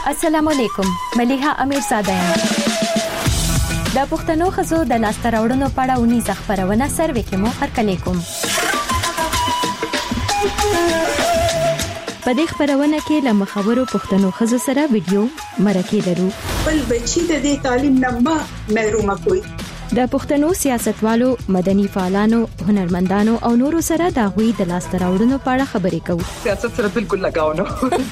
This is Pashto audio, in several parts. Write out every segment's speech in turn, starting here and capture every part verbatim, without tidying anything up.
السلام علیکم. ملیحه امیرزاده یم. د پښتنو ښځو د لاسته راوړنو په اړه ونیزه خپرونه سروې کې مو هرکلی کوم. په دې خپرونه کې له مخورو پښتنو ښځو سره ویډیو مرکې لرو. بل بچی د دې تعلیم نه محروم کوي. د پښتنو سیاستوالو، مدني فعالانو، هنرمندانو او نورو سره د غوي د لاسته راوړنو په اړه خبرې کوو. سیاست سره بالکل لگاو نه.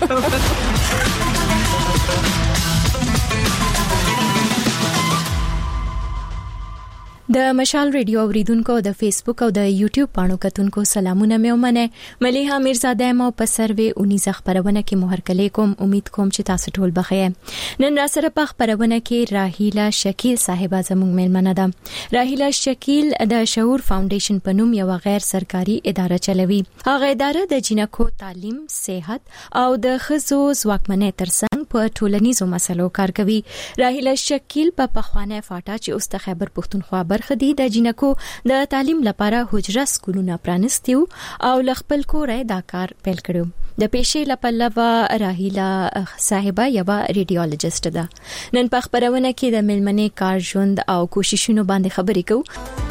د مشال ریډیو اوریدونکو د فیسبوک او د یوټیوب باندې کتونکو سلامونه مې ومنه. ملیحه امیرزاده مو په سروې اونیزه خبرونه کې مو هرکلی کوم. امید کوم چې تاسو ټول بخیر. نن را سره په خبرونه کې راهیلا شکیل صاحبہ زموږ مېلمنه ده. راهیلا شکیل د شعور فاونډیشن په نوم یو غیر سرکاري اداره چلوي. هغه اداره د جنکو تعلیم، صحت او د ښځو ځواکمنۍ ترڅنګ په ټولنیزو مسلو کار کوي. راهیلا شکیل په پخوانه فاټا چې اوس د خیبر پښتونخوا برخدي د جنکو د تعلیم لپاره حجره سکولونه پرانستیو او خپل کورې دا کار پیل کړو. د پیشې لپاره راهیلا صاحبہ یو ریډیولوژیست ده. نن په خبرونه کې د ملمنې کار ژوند او کوششونو باندې خبرې کوو.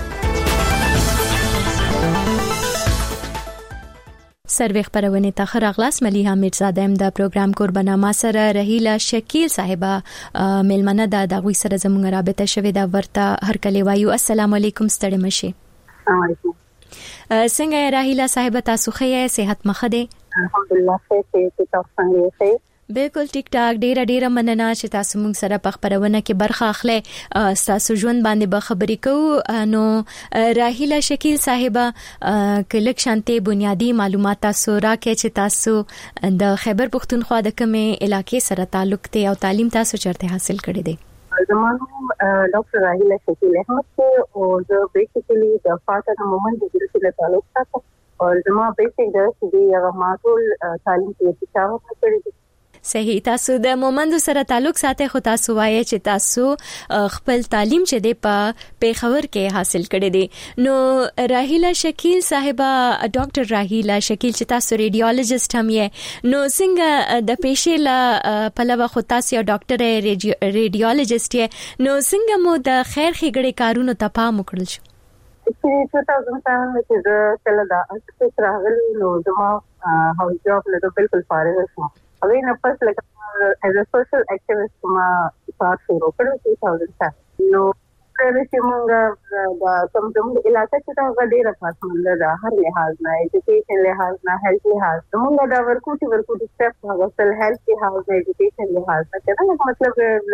سروې خبرونه ته خراغلاس. ملیحه امیرزاده د پروګرام قربانا ما سره راهیلا شکیل صاحبہ ملمنه ده. د غوي سره زموږ رابطه شوې ده. ورته هرکلی وایو. السلام علیکم. ستړي مشه. السلام علیکم. څنګه راهیلا صاحبہ تاسو ښه صحت مخه ده؟ الحمدلله ښه ته تاسو څنګه یې؟ بالکل ټیک ټاک. ډیره ډیره مننه چې تاسو موږ سره په خبرونه کې برخه اخلي. تاسو ژوند باندې به خبرې کوو. نو راهیلا شکیل صاحبہ کلک شانته بنیادی معلومات تاسو راکې چې تاسو د خیبر پښتونخوا د کومه علاقې سره تعلق ته او تعلیم تاسو چرته حاصل کړی دی؟ زمانو ډاکټر راهیلا شکیل احمد او زه بیسیکلی د فاټا د مومن د ګروپ سره تعلق ساتم او زما بیسیک درس دی هغه ماټول تعلیم کې تشاور کړی دی. صحیح. تاسو د مومندو سره تعلق ساتي خو تاسو وایي چې تاسو خپل تعلیم چې دی په پیښور کې حاصل کړی دی. نو راهیلا شکیل صاحبہ ډاکټر راهیلا شکیل چې تاسو ریډیولوژیست هم یې، نو څنګه د پیښې لا پلوه خو تاسو یو ډاکټر ریډیولوژیست یې، نو څنګه مو د خیر ښېګړې کارونو ته پام وکړل شو؟ چې two thousand seven کې زه کله دا اساس راغلی نو زما هاوس جاب له بالکل فارغ شوم. اوی نه پس لکه as a social activist ما کار شروع کړو two thousand seven. نو پرې چې موږ د کوم کوم علاقې ته غډېره پاسمنده ده هر لحاظ نه، ایجوکیشن لحاظ نه، هیلث لحاظ نه. موږ دا ورکوټي ورکوټي سټپ هغه سل هیلث لحاظ نه، ایجوکیشن لحاظ نه کنه. مطلب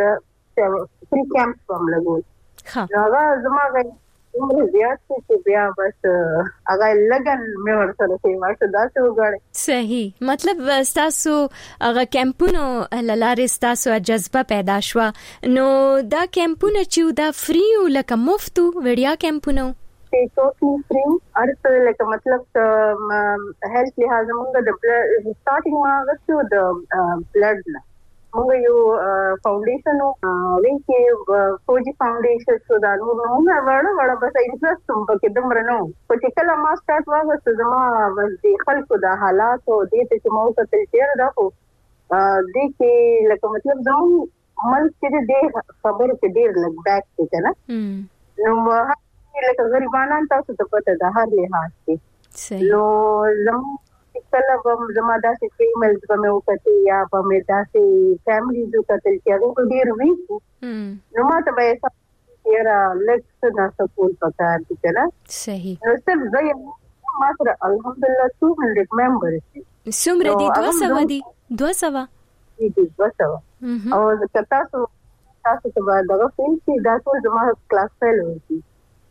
فری کیمپ کوم لګول. ها هغه زما عمر زیات چې بیا بس هغه لګن مې ورسره شي ورته داسې وګړي. صحیح. مطلب تاسو هغه کیمپونو لاره تاسو جذبه پیدا شو. نو دا کیمپونه چې دا فری او لکه مفتو وړیا کیمپونو ته ټوټلی فری ارته لکه مطلب هیلث لحاظ موږ د سٹارټینګ ما غوښتو د بلډ نه موږ یو فاونډیشن او وینکي فوجي فاونډیشن سو دا نو موږ ورته وړه بس انټرست هم پکې دمر نو په چې کله ما سٹارټ واغسته زما د خلکو د حالات او د دې چې موږ ته تیر دا خو د کې لکه مطلب زمو ملک چې دې خبر کې ډیر لګ بیک کې نه نو لکه غریبانان تاسو ته پته ده هر لحاظ کې نو زمو کله هم زما داسې فیمیلز به مې وکړي یا به مې داسې فیملیز وکړل چې هغه ډېر ویک نو ما ته به یې یاره لږ څه نه سپورټ پکار دي که نه. صحیح. نو صرف زه یم ما سره الحمدلله two hundred ممبرز دي. څومره دي؟ دوه سوه دي؟ دوه سوه دي دوه سوه او که تاسو تاسو ته به دغه فیل چې دا ټول زما کلاس فیلوز دي.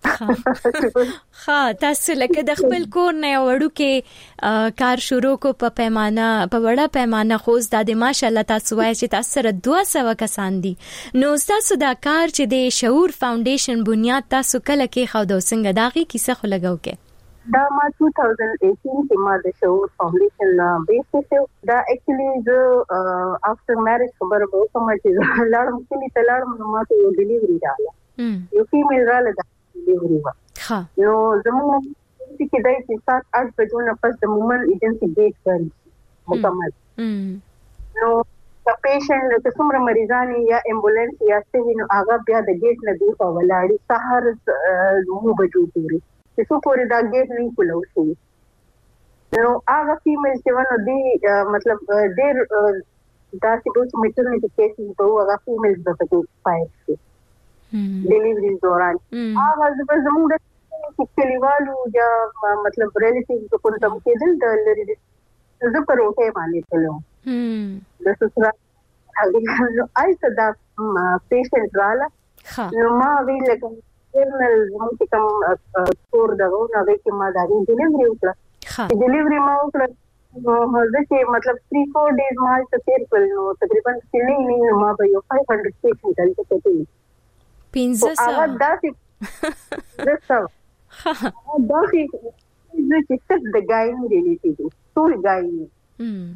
ها تاسو لکه د خپل کور نه وړو کې کار شروع کو په پیمانه په وړه پیمانه خوځ د ماشاءالله تاسو وایي چې تاسو سره دوه سوه کسان دي. نو تاسو دا کار چې د شعور فاونډیشن بنیاد تاسو کله کې خو د څنګه داغي کیسه خو لګاو کې دا ما two thousand eighteen کې ما د شعور فاونډیشن بیسس دا اکچولی زه افټر میریج خبر به کوم چې لاړم کلی ته لاړم نو ما ته یو ډیلیوري رااله یو فیمیل رااله ډیلیوري وا ها نو زموږ چې دای چې سات اټ بجو نه پس د مومن ایجنسی ډیټ کړی مکمل نو پیشنټ د څومره مریضان یا امبولانس یا څه نو هغه بیا د ګیټ نه دی په ولاړی سحر نو بجو پوری چې څو پوری دا ګیټ نه کولو شي نو هغه فیمیل چې ونه دی مطلب ډیر دا چې کوم میټرنټی کیسز په هغه فیمیل د پټ فایل شي ډیلیوري دوران هغه د زموږ د کلیوالو یا مطلب ریلیټیوز په کوم کېدل د لري زه پر اوټه باندې تلم د سسرا هغه آیته دا پیشنټ رااله نو ما ویل کوم جرنل زموږ کوم کور دغه نو کې ما دا ډیلیوري وکړه ډیلیوري ما وکړه نو زه چې مطلب three four days مال ته تیر کړل نو تقریبا نه نه ما به یو five hundred پیشنټ دلته کېدل پنځه سوه هغه داسې دسه ها داسې زه چې څه د ګاین ریلیټیو ټول ګاین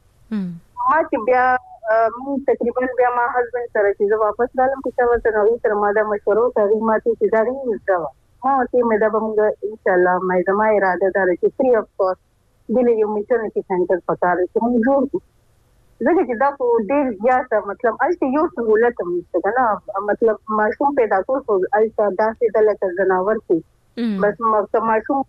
ما چې بیا مو تقریبا بیا ما هسبند سره چې زه واپس رالم چې تاسو سره نو تر ما دا مشورو کوي ما چې دا ری وځه ما چې مې دا موږ ان شاء الله مې زما اراده ده چې فری اف کاست دلې یو میټرنټی سنټر پکاره چې موږ جوړ کړو زه چې دا په ډیر زیاته مطلب الته یو سہولت هم نشته کنه مطلب ماشوم پیدا کول خو الته داسې دلته زناور کې بس ماشوم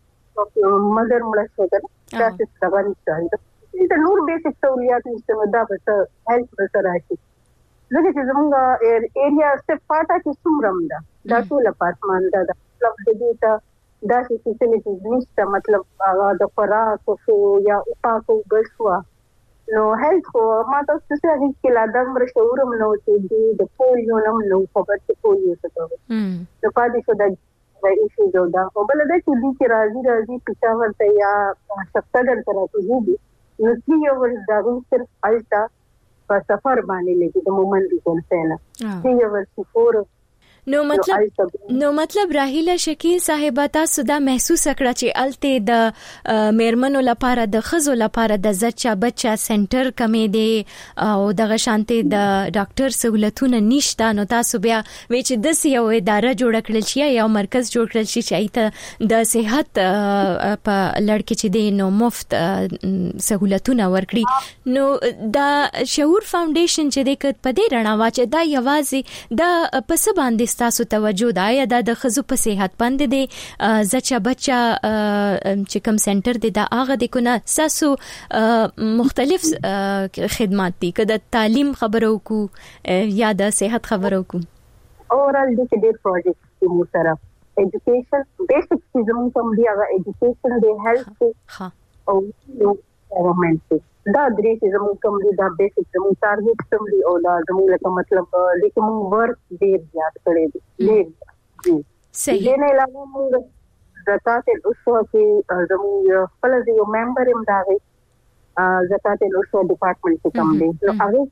مدر مړ شو کنه تاسو څنګه نشته د نور بیسیک سہولیات نشته دا به هیلث به سره شي زه چې زموږ ایریا څخه پاټه چې څومره ده دا ټول اپارټمنټ ده مطلب د دې ته دا فیسیلیټیز نشته مطلب هغه د خوراک او یا پاکو بشوا نو هیلث خو ما تاسو ته هیڅ کله د امر شعورم نو چې د پولیو نم نو خبر چې پولیو څه کوي د پاتې شو د ایشو جو دا بل د چې دي چې راځي راځي پېښور ته یا شپږر تر راځي نو چې یو ور دا صرف الټا په سفر باندې لګي د مومن دي کوم څه نه چې یو ور سفر نو مطلب نو مطلب راهیله شکیل صاحب تاسو دا محسوس کړه چې الته د میرمنو لپاره د خزو لپاره د زچا بچا سنټر کمې دی او دغه شانته د ډاکټر سہولتونه نشته نو تاسو بیا وی چې د یو اداره جوړ کړل شي یا مرکز جوړ کړل شي چې ایته د صحت په لړ کې چې دی نو مفت سہولتونه ورکړي نو دا شعور فاونډیشن چې د کډ په دې رڼا واچ دا یوازې د پس باندې تاسو توجه دا یا د خزو په صحت باندې دی زچا بچا چې کوم سنټر دی دا هغه د کنه تاسو مختلف خدمات دي کده تعلیم خبرو کو یا د صحت خبرو کو اورال د دې پروجیکټ کې مو سره ایجوکیشن بیسیک چیزونه کوم دی هغه ایجوکیشن دی هیلث ها او ګورنمنت دا درې چې زموږ کوم دي دا بیسیک زموږ ټارګټ کوم دي او دا زموږ لکه مطلب د کوم ورک ډیر زیات کړی دي ډیر صحیح دې نه علاوه موږ زکات الاصول کې زموږ خپل یو ممبر هم دا وي زکات الاصول ډپارټمنټ کې کوم دي نو هغه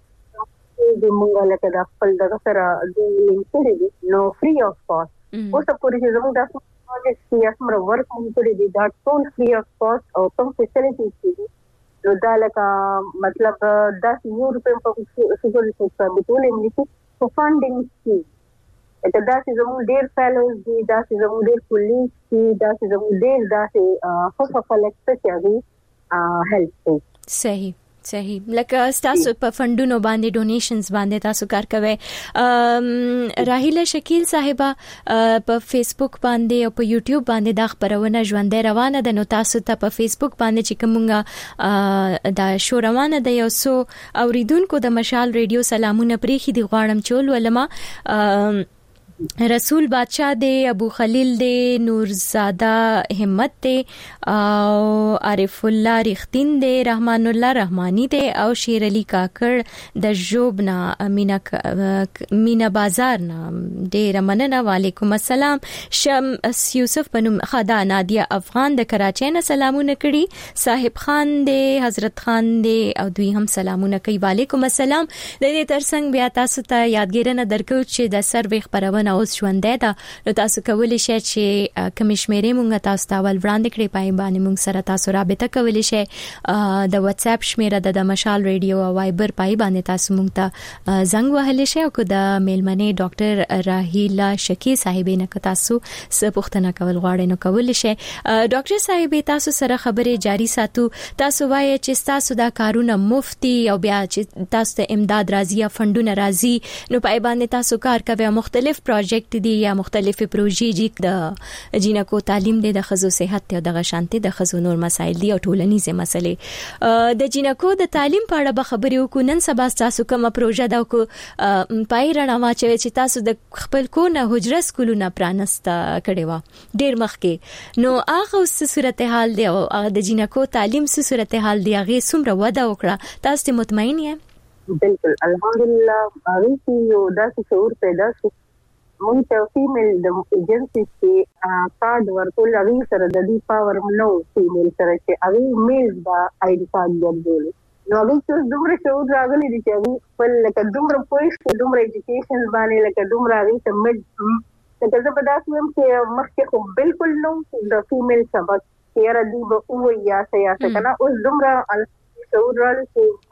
کوم د موږ لکه د خپل دغه سره د لینکړي دي نو فری اف کاست او څه پوری چې زموږ د پروجیکټ کې اسمره ورک مونږ کړی دي دا ټول فری اف کاست او کوم فیسیلیټیز دي نو دا لکه مطلب دا یو روپیم په سیګول څخه د ټول انګلیسي په فاندینګ کې دا چې زموږ ډیر فیلوز دي دا چې زموږ ډیر کولیګ دي دا چې زموږ ډیر دا چې خو په فلکس کې هغه هیلپ صحیح صحیح لکه تاسو په فندونو باندې ډونیشنز باندې تاسو کار کوي راهیله شکیل صاحبہ په فیسبوک باندې او په یوټیوب باندې دا خبرونه ژوندۍ روانه ده نو تاسو ته په فیسبوک باندې چې کومه دا شو روانه ده یو سو اوریدونکو د مشال ریډیو سلامونه پریخي دی غواړم چول ولما رسول بادشاہ دے ابو خلیل دے نورزادہ همت دے او عارف الله رختین دے رحمان الله رحمانی دے او شیر علی کاکړ د جوبنا مینا مینا بازار نا ډیر مننه وعلیکم السلام شمس یوسف بنو خدا نادیه افغان د کراچۍ نه سلامونه کړي صاحب خان دے حضرت خان دے او دوی هم سلامونه کوي وعلیکم السلام د دې ترڅنګ بیا تاسو ته یادګیرنه درکو چې د سروې خبرونه خبرونه اوس ژوندۍ ده نو تاسو کولی شئ چې کمشمیرې مونږ تاسو ته ول وړاندې کړئ پای باندې مونږ سره تاسو رابطه کولی شئ د واتس اپ شمیره د مشال ریډیو او وایبر پای باندې تاسو مونږ ته زنګ وهلی شئ او د میلمنې ډاکټر راهیلا شکی صاحبې نه تاسو څه پوښتنه کول غواړئ نو کولی شئ. ډاکټر صاحبې تاسو سره خبرې جاری ساتو. تاسو وایي چې تاسو دا کارونه مفتي او بیا چې تاسو ته امداد راځي یا فندونه راځي نو پای باندې تاسو کار کوي. مختلف پروجیکټ دي یا مختلفې پروژې دي د جینکو تعلیم دي د خزو صحت او د غشانتي د خزو نور مسایل دي او ټولنیزه مسلې د جینکو د تعلیم په اړه به خبرې وکړو. نن سبا تاسو کومه پروژه دا کو پای رڼا واچوي چې تاسو د خپل کو نه حجره سکولونه پرانسته کړي و ډیر مخکې نو هغه څه صورتحال دی او د جینکو تعلیم څه صورتحال دی هغه څومره وده وکړه تاسو مطمئن یې؟ بالکل الحمدلله هغه چې یو داسې شعور پیدا شو مونږ ته فیمیل د ایجنسی چې کارډ ورکول هغه سره د دې پاور نو فیمیل سره چې هغه میل دا آی ډي کارت ورکول نو هغه چې دومره شعور راغلی دی چې هغه خپل لکه دومره پوهه دومره ایجوکیشن باندې لکه دومره هغه ته مډ لکه زه په داسې ویم چې مخکې خو بالکل نو د فیمیل سبق چې را دی به او یا سیاسه کنه اوس دومره شعور راځي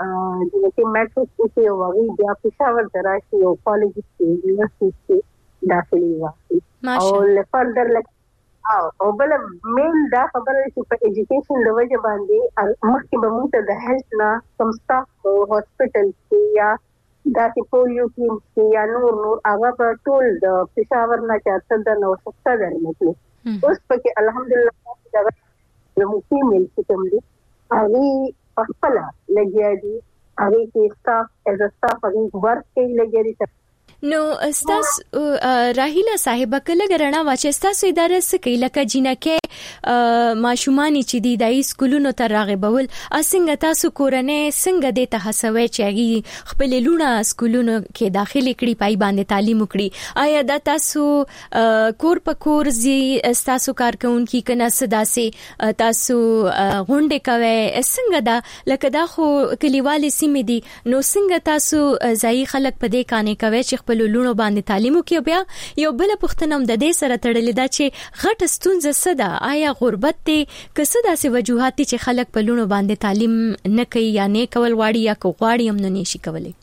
چې د میټرک کې یو وغي بیا پېښور دراشي او کالج کې یونیورسيټي کې داخلي واخلي او لفردر لک او بل مین دا خبره چې په ایجوکیشن د وجه باندې مخکې به موږ ته د هیلث نه کم سټاف په هاسپټل کې یا دا چې پولیو ټیم کې یا نور نور هغه په ټول د پېښور نه چاته د نو څه درنه اوس پکې الحمدلله دا نو فیمیل چې کوم دي هغه خپل لګیا دي هغه کې سټاف از سټاف هغه ورک کوي لګیا دي. نو استاس راهیلا صاحب کله غرنا واچ استاس اداره سکی لکه جنکه ماشومانی چې دی د سکولونو تر راغبول اسنګ تاسو کورنۍ څنګه د ته هڅوي چې خپل لونه سکولونو کې داخلي کړي پای باندې تعلیم وکړي آیا دا تاسو کور په کور زی استاسو کارکونکو کنه سداسي تاسو غونډه کوي څنګه دا لکه دا خو کلیوالي سیمې دي نو څنګه تاسو ځای خلک په دې کانې کوي چې په لونو باندې تعلیم وکي بیا یو بل پښتنه هم د دې سره تړلې ده چې غټ ستونزه صدا آیا غربت ته کسه داسې وجوهات چې خلک په لونو باندې تعلیم نه کوي یا نه کول واړي یا کوغواړي هم نه نشي کولای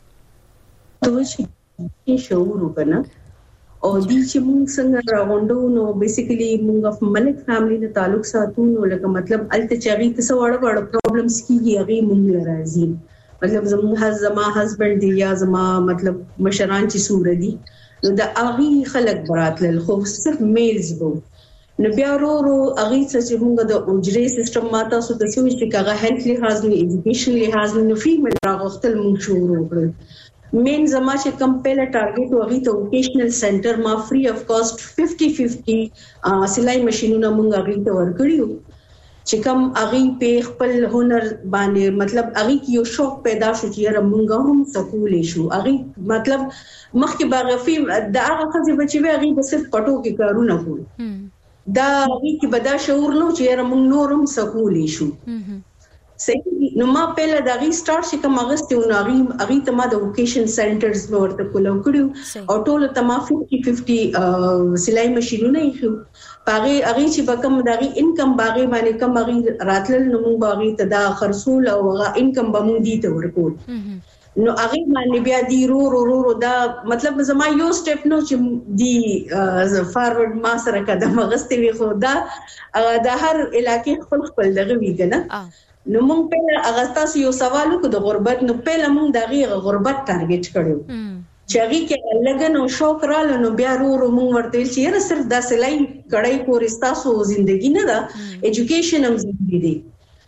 ته شي شعور وکنه او دې چې موږ څنګه راغونډو نو بیسیکلی موږ په ملک فیملی نه تعلق ساتو نو لکه مطلب الته چاغي څه وړ وړ پرابلمز کیږي هغه موږ راځي مطلب زموږ زما هسبند دی یا زما مطلب مشران چې سور دي نو د اغي خلک براتل خو صرف میلز وو نو بیا ورو ورو اغي چې موږ د اجرې سیستم ماته سو د سوي چې هغه هیلث لحاظ نه ایجوکیشن لحاظ نه فیمیل راغختل موږ شروع وکړل مین زما چې کم پهله ټارګټ وغي ته ووکیشنل سنټر ما فری اف کاست پچاس پچاس سلای ماشينونه موږ اغي ته ورکړیو چې کوم اغي په خپل هنر باندې مطلب اغي کې یو شوق پیدا شو چې موږ هم سکولې شو اغي مطلب مخکې باغفي د هغه خزي بچي وي اغي بس صرف پټو کې کارونه کول دا اغي کې بدا شعور نو چې موږ نورم سکولې شو صحیح نو ما په لږ اغي سٹارټ چې کوم اغستې و اغي اغي ته ما د ووکیشن سنټرز ورته کولو کړو او ټول ته ما پچاس پچاس سلای ماشينونه یې باغی اغي چې بکم داغي انکم باغی باندې کم باغی راتل نو مونږ باغی تدا خرصول او هغه انکم به مونږ دي ته ورکول نو اغي باندې بیا دی رو رو رو دا مطلب زما یو سټپ نو چې دی فارورډ ما سره قدم غستې وي خو دا د هر علاقې خپل خپل دغه وی کنه نو مونږ په هغه تاسو یو سوال وکړو د غربت نو په لمون دغه غربت ټارګټ کړو چاغي کې لګن او شوق رالو نو بیا ورو ورو مونږ ورته چې یاره صرف د سلای کړای کورستاسو ژوندۍ نه ده ایجوکیشن هم ضروري دی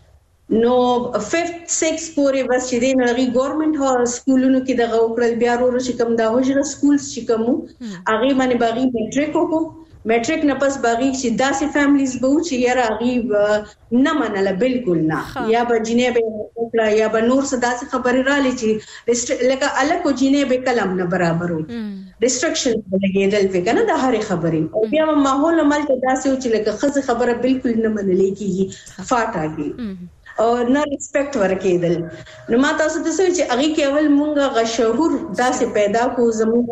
نو ففتھ سکس پورې بس چې دی نړۍ ګورنمنت هو سکولونو کې دغه وکړل بیا ورو ورو چې کوم دا وجره سکولز چې کوم هغه باندې باغی میټریک وکړو میټریک نه پس باغی چې داسې فیملیز به چې یاره هغه نه منله بالکل نه یا به جنې به وکړه یا به نور څه داسې خبرې رالې چې لکه الکو جنې به کلم نه برابر وي ریسټرکشن لګېدل په کنه د هرې خبرې او بیا ماحول عمل ته داسې چې لکه خزه خبره بالکل نه منلې کیږي فاټاږي او نه ریسپیکټ ورکېدل. نو ما تاسو ته څه چې هغه کې اول مونږه غشهور داسې پیدا کو زموږ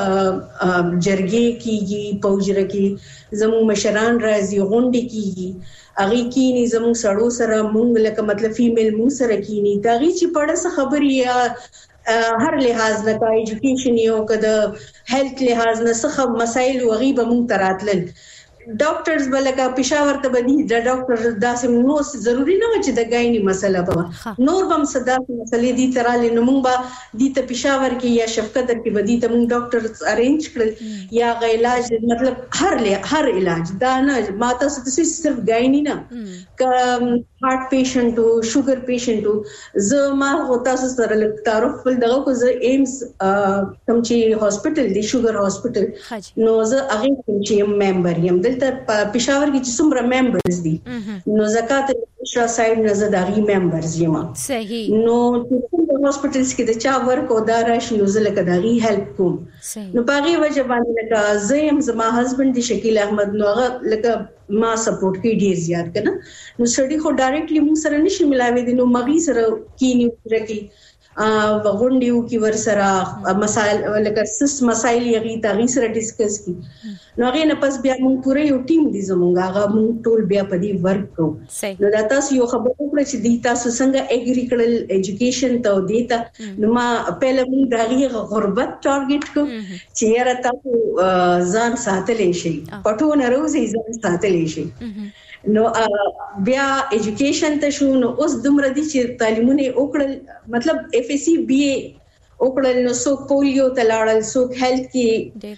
جرګې کیږي پوجره کې زموږ مشران راځي غونډې کیږي هغه کینی زموږ سړو سره مونږ لکه مطلب فیمیل مونږ سره کینی دا غي چې پړه څه خبري یا هر لحاظ نه کا ایجوکیشن یو کده هیلث لحاظ نه څه مسایل وغي به مونږ تراتل ډاکټرز بلکه پېښور ته بدی د ډاکټر داسې نو ضروری نه چې د غایني مسله به نور هم صدا مسلې دي ترالې نو موږ به د ته پېښور کې یا شفقت کې بدی ته موږ ډاکټر ارینج کړل یا غ علاج مطلب هر هر علاج دا نه ماته څه صرف غایني نه ک هارت پیشنټ او شوګر پیشنټ زه ما هوتا سره تعارف ول دغه کو زه ایمز کوم چې هاسپټل دی شوګر هاسپټل نو زه هغه کوم چې ممبر یم دلته پېښور کې چې څومره ممبرز دي نو زکات شاه صاحب نه زه دغه ممبرز یم صحیح نو په هاسپټلز کې د چا ورک او دارش نو زه لکه دغه هیلپ کوم نو باغی وجه باندې لکه زه يم زما هسبند دی شکیل احمد نو هغه لکه ما سپورټ کې ډیر زیات کنه نو سړی خو ډایرکټلی موږ سره نشي ملاوي دي نو مغي سره کینی ورکی ا وغونډیو کی ور سره مسائل لکه سس مسائل یغي تاغي سره ډیسکس کی نو هغه نه پس بیا موږ پوره یو ټیم دي زمونږ هغه موږ ټول بیا په دې ورک کوو نو دا تاسو یو خبر وکړه چې د تاسو څنګه اګریکلچر ایجوکیشن ته دیتا نو ما پهله موږ دغه غربت ټارګټ کو چې یاره تاسو ځان ساتلې شي پټو نه روزي ځان ساتلې شي نو بیا ایجوکیشن ته شو نو اوس دومره دي چې تعلیمونه وکړل مطلب اف ایس سی بی اے وکړل نو سو پولیو تلاړل سو هیلث کې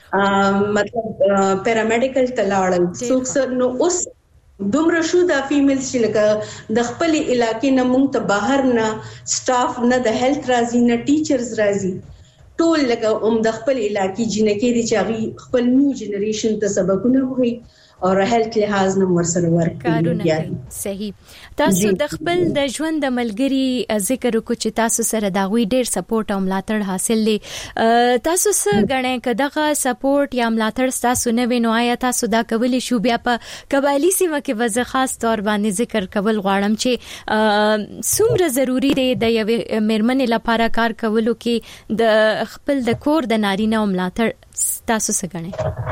مطلب پیرامیډیکل تلاړل سو نو اوس دومره شو دا فیمیل چې لکه د خپل علاقې نه مونږ ته بهر نه سټاف نه د هیلث راځي نه ټیچرز راځي ټول لکه هم د خپل علاقې جنکې دي چې هغه خپل نیو جنریشن ته سبقونه وایي او هیلث لحاظ نه ورسره ورکړي صحیح تاسو د خپل د ژوند د ملګری ذکر وکړو چې تاسو سره دا غوي ډیر سپورټ او ملاتړ حاصل لې تاسو سره غنې کداغه سپورټ یا ملاتړ تاسو نه وینو آیا تاسو دا کولی شو بیا په قبایلی سیمه کې وځ خاص تور باندې ذکر کول غواړم چې څومره ضروری دی د یو مرمن لپاره کار کولو کې د خپل د کور د نارینه او ملاتړ تاسو سره غنې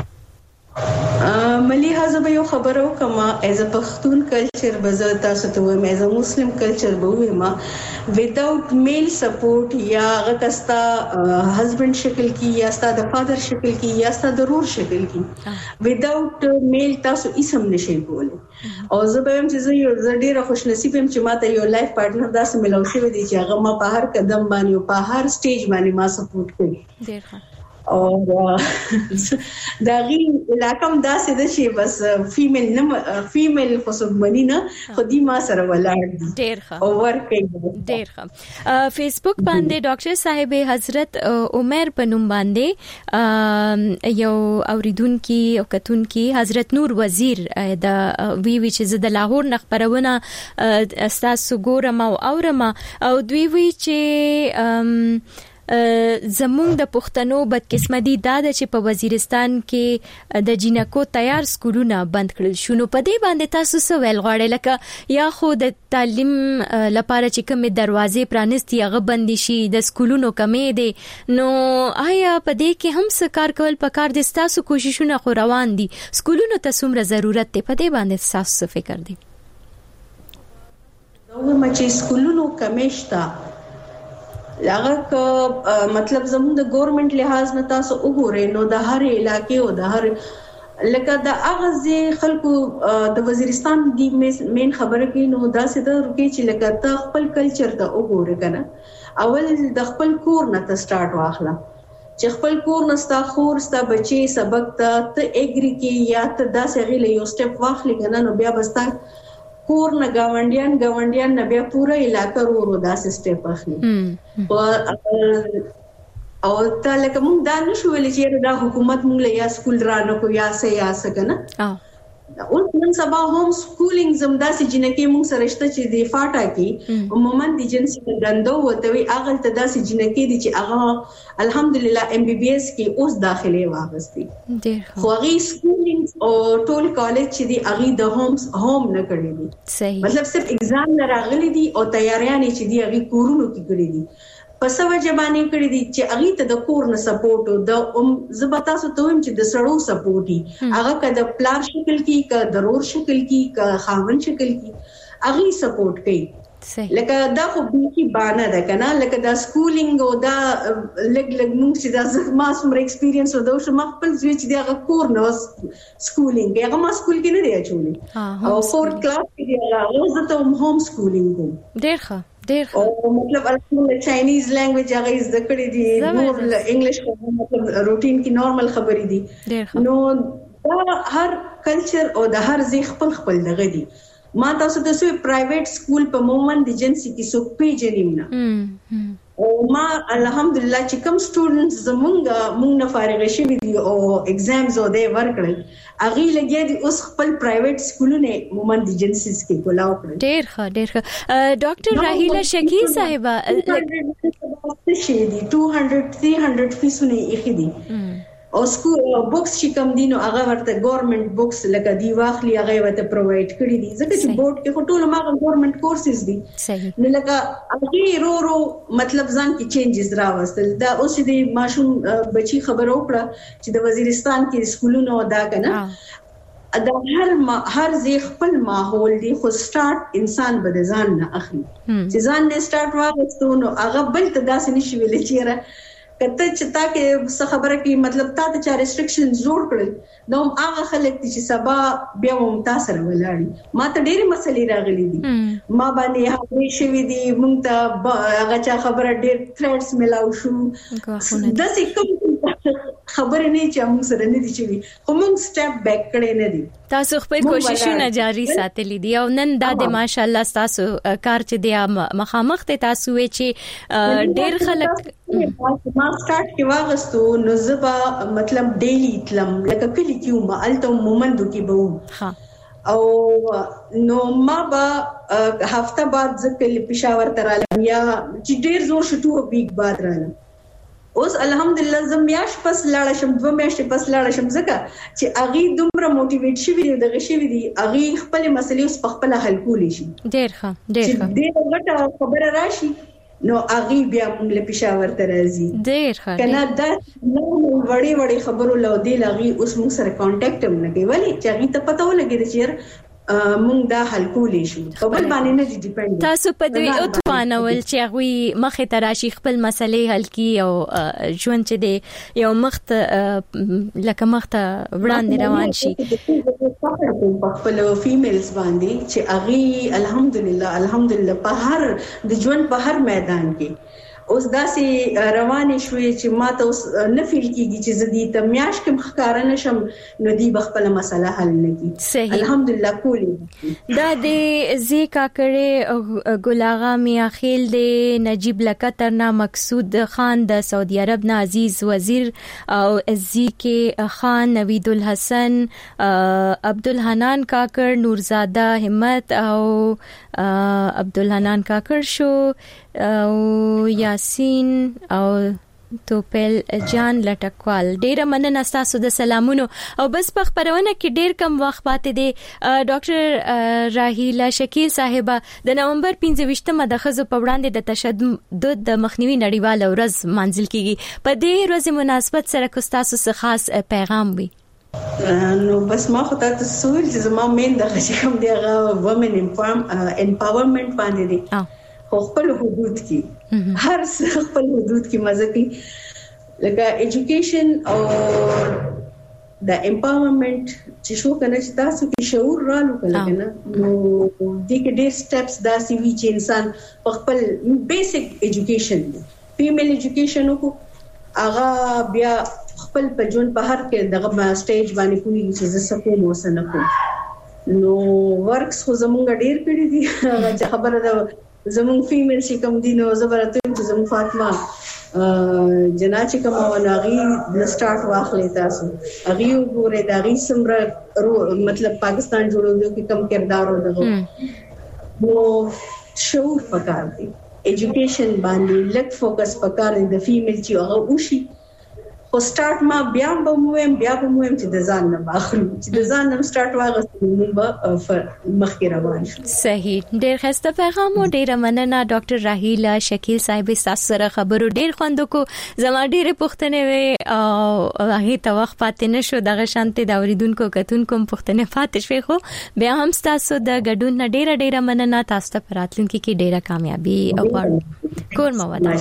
ملي حزب یو خبرو کما ایز ا پښتون کلچر بزر تاسو ته وایم ایز ا مسلم کلچر به وایم وداوت میل سپورټ یا غکستا هسبند شکل کی یا ستا د فادر شکل کی یا ستا د رور شکل کی وداوت میل تاسو اسم نشي کولای او زه به هم چې یو ډیره خوش نصیب هم چې ماته یو لایف پارټنر داسې ملو شوی دی چې هغه ما په هر قدم باندې په هر سټیج باندې ما سپورټ کوي ډیر ښه او دا غي علاقم داسې د شي بس فیمیل نه فیمیل خصوصمنی نه خودي ما سره ولاړ ډیر ښه او ورکه ډیر ښه فیسبوک باندې ډاکټر صاحب حضرت عمر پنوم باندې یو اوریدونکو او کتونکو حضرت نور وزیر د وی وی چې د لاهور نخبرونه استاسو ګورم او اورم او دوی وی چې زمونږ د پښتنو بدقسمتي دا د چې په وزیرستان کې د جینکو تیار سکولونه بند کړل شو نو په دې باندې تاسو څه ویل غواړئ لکه یا خو د تعلیم لپاره چې کومه دروازې پرانستي هغه بند شي د سکولونو کمې دي نو آیا په دې کې هم څه کار کول پکار دي تاسو کوششونه خو روان دي سکولونو ته څومره ضرورت دی په دې باندې تاسو څه فکر دي نو مچې سکولونو کمېشتا هغه مطلب زموږ د ګورنمنت لحاظ نه تاسو وګورئ نو د هر علاقې او د هر لکه د اغازي خلکو د وزیرستان دی مین خبره کې نو دا سده رکی چې لکه ته خپل کلچر ته وګورئ کنه اول د خپل کور نه ته سٹارټ واخله چې خپل کور نه ستا خور ستا بچي سبق ته ته اګری کې یا ته داسې غیله یو سټپ واخلې کنه نو بیا بستا کور نه گاونډیان گاونډیان نه بیا پورا علاقہ ورو داسې سټپ اخلي او او ته لکه موږ دا نشو ویل چې دا حکومت موږ له یا سکول را نه کو یا سه یا سه کنه اوس نن سبا هوم سکولینګ زمدا سي جنکه مونږ سره شته چې دی فاټا کې عموما د جنسي ګندو وتوي اغل ته داسې جنکه دي چې هغه الحمدلله ام بي بي اس کې اوس داخله واغستي خو هغه سکولینګ او ټول کالج چې دی هغه د هوم هوم نه کړی دي صحیح مطلب صرف اگزام نه راغلي دي او تیاریاں چې دی هغه کورونو کې کړی دي پس وجبانی کړی دي چې هغه ته د کور نه سپورټ او د ام زبتا سو ته چې د سړو سپورټي هغه کده پلار شکل کې کا ضرور شکل کې کا خاون شکل کې هغه سپورټ کوي لکه دا خو بيخي باندې ده کنه لکه دا سکولینګ او دا لګ لګ موږ چې دا ما سمره ایکسپیرینس ودو شو خپل ځوی چې دا کور نه سکولینګ هغه ما سکول کې نه دی اچولې او فورث کلاس کې دی هغه زه ته هوم سکولینګ ډېر ښه ډېر او مطلب الحمدلله چاینیز لینګویج هغه زده کړې دي نور انګلیش مطلب روټین کې نارمل خبرې دي نو دا هر کلچر او د هر ځای خپل خپل دغه دي ما تاسو ته سوی پرایویټ سکول په مومن د جنسي کې سو پیجنیم نه او ما الحمدلله چې کوم سټوډنټس زمونږ مونږ نه فارغ شوي دي او ایگزامز او دې ورکړل اغه لګي دي اوس خپل پرایویټ سکولونه مومن د جنسیز کې کولاو کړل ډېر ښه ډېر ښه ډاکټر راهیله شکیل صاحبہ څه شي دي two hundred three hundred فیسونه یې دي او سکول بوکس چې کوم دي نو هغه ورته ګورنمنت بوکس لکه دی واخلي هغه ورته پرووایډ کړی دي ځکه چې بورډ کې ټول ما ګورنمنت کورسز دي نو لکه هغه رو رو مطلب ځان کې چینجز راوستل دا اوس دې ماشوم بچي خبرو کړه چې د وزیرستان کې سکولونو دا کنه دا هر ما هر ځای خپل ماحول دی خو سٹارټ انسان به ځان نه اخلي چې ځان نه سٹارټ واغستو نو هغه بل ته داسې نشي ویل چې کته چې تا کې څه خبره کې مطلب تا ته چا ریسټریکشن جوړ کړل نو هغه خلک چې سبا بیا ممتاز سره ولاړی ما ته ډېری مسلې راغلي دي ما باندې هغه شوی دي مونږ ته هغه چا خبره ډېر تھریټس ملاو شو د څه کوم خبره نه چې موږ سره نه دي شوی خو موږ سټپ بیک کړي نه دي تاسو خپل کوششونه جاری ساتلې دي او نن د ماشاءالله تاسو کار چې د مخامخ ته تاسو چې ډېر خلک ما سٹارټ کې واغستو نو زبا مطلب ډیلی تلم لکه کلی کیو ما الته مومندو کې بو او نو ما با هفته بعد ځکه پېښور ته رالم یا چې ډیر زور شټو ویک بعد رالم اوس الحمدلله زمیاش پس لاړ شم دوه میاشتې پس لاړ شم ځکه چې اغي دومره موټیویټ شي وي دغه شي وي اغي خپل مسلې اوس په خپل حل کولې شي ډیر ښه ډیر ښه ډیر غټه خبره راشي نو اغي بیا موږ له پېښور ته راځي ډېر ښه کنه دا نو وړي وړي خبرو لو دی لاغي اوس موږ سره کانټیکټ هم نه کوي ولی چې اغي ته پته ولګي چې موږ دا حل کولې شو په بل باندې نه ډیپند تاسو په دې او توانول چې هغه مخه تراشي خپل مسلې حل کی او ژوند چې دی یو مخت لکه مخت وړاندې روان شي په خپل فیمیلز باندې چې هغه الحمدلله الحمدلله په هر د ژوند په هر میدان کې اوس داسې روانې شوې چې ما ته اوس نه فیل کیږي چې زدي ته میاش کوم ښکار نشم نو دی بخپل مسله حل نکي الحمدلله کولی دا د زی کاکړې ګلاغا میا خیل د نجیب لکتر نا مقصود خان د سعودي عرب نا عزیز وزیر او زی کې خان نوید الحسن عبدالحنان کاکړ نورزاده همت او عبدالحنان کاکړ شو او یاسین او توپل جان لټکوال ډیره مننه تاسو د سلامونو او بس په خبرونه کې ډیر کم وخت پاتې دی ډاکټر راهیله شکیل صاحبہ د نومبر پنځه د خزو په وړاندې د تشدد د مخنیوي نړیواله ورځ منځل کیږي په دې ورځ مناسبت سره تاسو څه خاص پیغام وي نو بس ما خو ته سوال چې زما مين د کوم دی هغه وومن امپاورمنت باندې دی خپل حدود کې هر څه خپل حدود کې مزه کوي لکه ایجوکیشن او د امپاورمنت چې شو کنه چې تاسو کې شعور رالو کنه نو دې کې ډېر سټیپس داسې وی چې انسان خپل بیسیک ایجوکیشن فیمیل ایجوکیشن کو هغه بیا خپل په ژوند په هر کې دغه سټیج باندې کوي چې زه سکو مو سره کوم نو ورکس خو زمونږ ډېر کړی دي چې خبره ده زمون فیمیل چې کوم دي نو زبرته چې زمون فاطمه جناچ کوم وناغي د سٹارټ واخلې تاسو اغي وګوره د اغي سمره مطلب پاکستان جوړولو کې کم کردار ودغه نو شعور پکار دی ایجوکیشن باندې لک فوکس پکار دی د فیمیل چې هغه وشي خو سٹارټ ما بیا به مویم بیا به مویم چې د ځان نه باخلو چې د ځان نه سٹارټ واغستو نو به مخکې روان شو. صحیح ډېر ښه پیغام او ډېر مننه ډاکټر راهیله شکیل صاحب تاسو سره خبرو ډېر خوند کو زما ډېر پوښتنې وې او هغه ته وخت پاتې نشو دغه شانته د اوریدونکو کتونکو پوښتنې پاتې شوي خو بیا هم تاسو د ګډون نه ډېر ډېر مننه تاسو ته پراتلونکو کې ډېره کامیابی او کور مو ودا.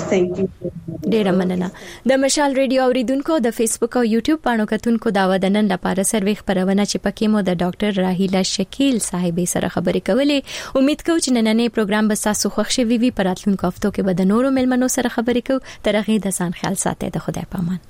ډېر مننه. د مشال ریډیو اوریدونکو د فیسبوک او یوټیوب باندې کتونکو دا ودنن لپاره سروي خبرونه چې پکې مو د ډاکټر راهیله شکیل صاحب سره خبرې کولې. امید کوم چې نننې پروګرام به تاسو خوښ شي وي په راتلونکو هفتو کې به د نورو ملمنو سره خبرې کوو. تر هغه د ځان خیال ساتئ. د خدای په امان.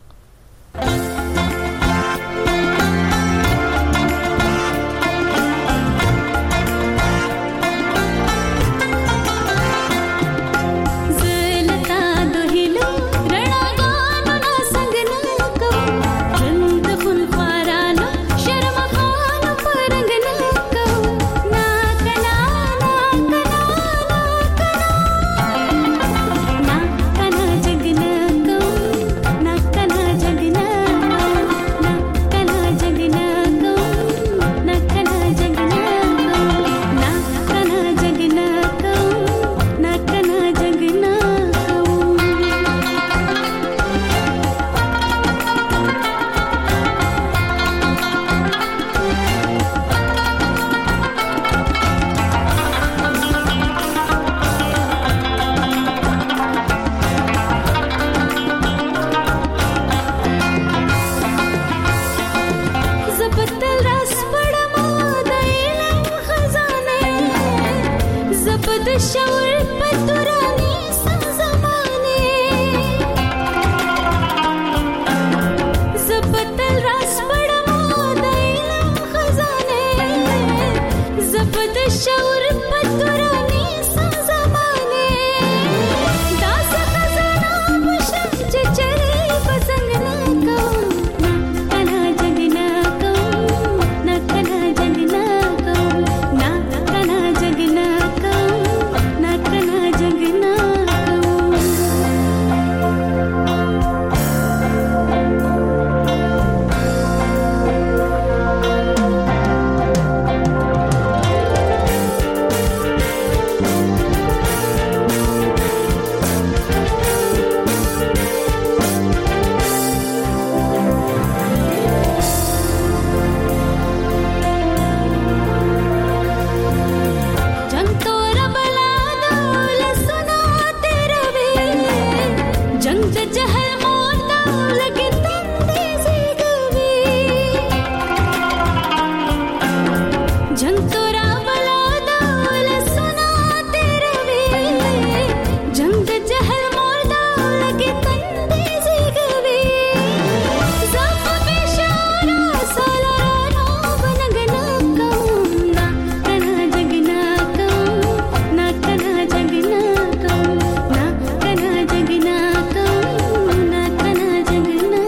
जगना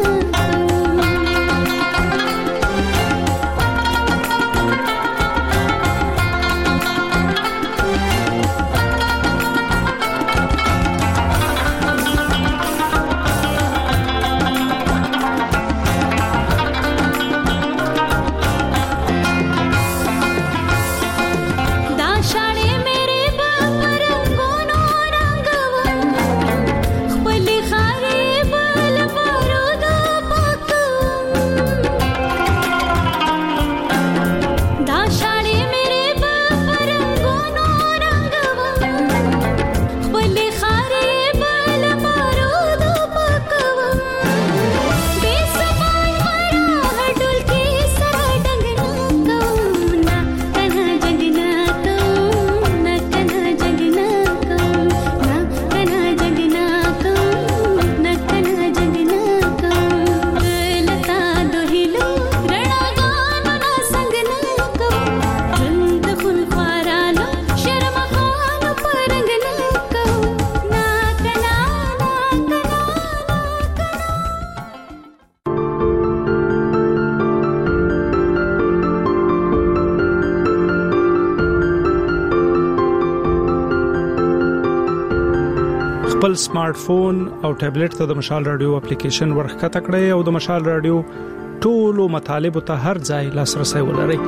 خپل سمارټ فون او ټابلیټ ته د مشال رادیو اپلیکیشن ورخکته کړئ او د مشال رادیو ټولو مطالب ته هر ځای لاسرسي ولرئ.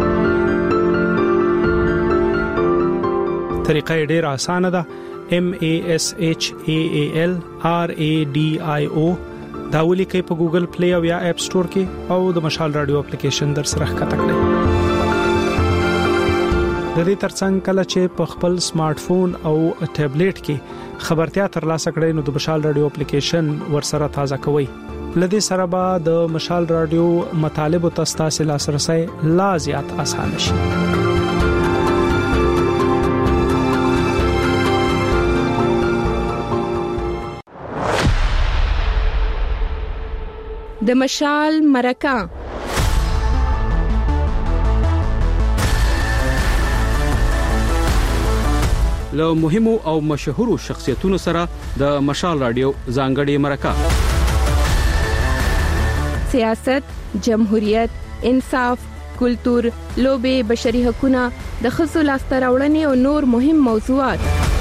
طریقه ډېره اسانه ده. M A S H A A L R A D I O دا ولیکئ په ګوګل پلی او یا اپ سٹور کې او د مشال رادیو اپلیکیشن در سره ښکته کړئ. د دې ترڅنګ کله چې په خپل سمارټ فون او ټابلیټ کې خبرتیا ترلاسه کړئ نو د مشال رادیو اپلیکیشن ورسره تازه کوئ. لدې سره به د مشال رادیو مطالب او تاسو لاسرسي لا زیات آسان شي. د مشال مرکه له مهمو او مشهورو شخصیتونو سره د مشال رادیو ځانګړي مرکه. سیاست، جمهوریت، انصاف، کلتور، لوبه، بشري حقوقونه، د ښځو لاسته راوړنې او نور مهم موضوعات.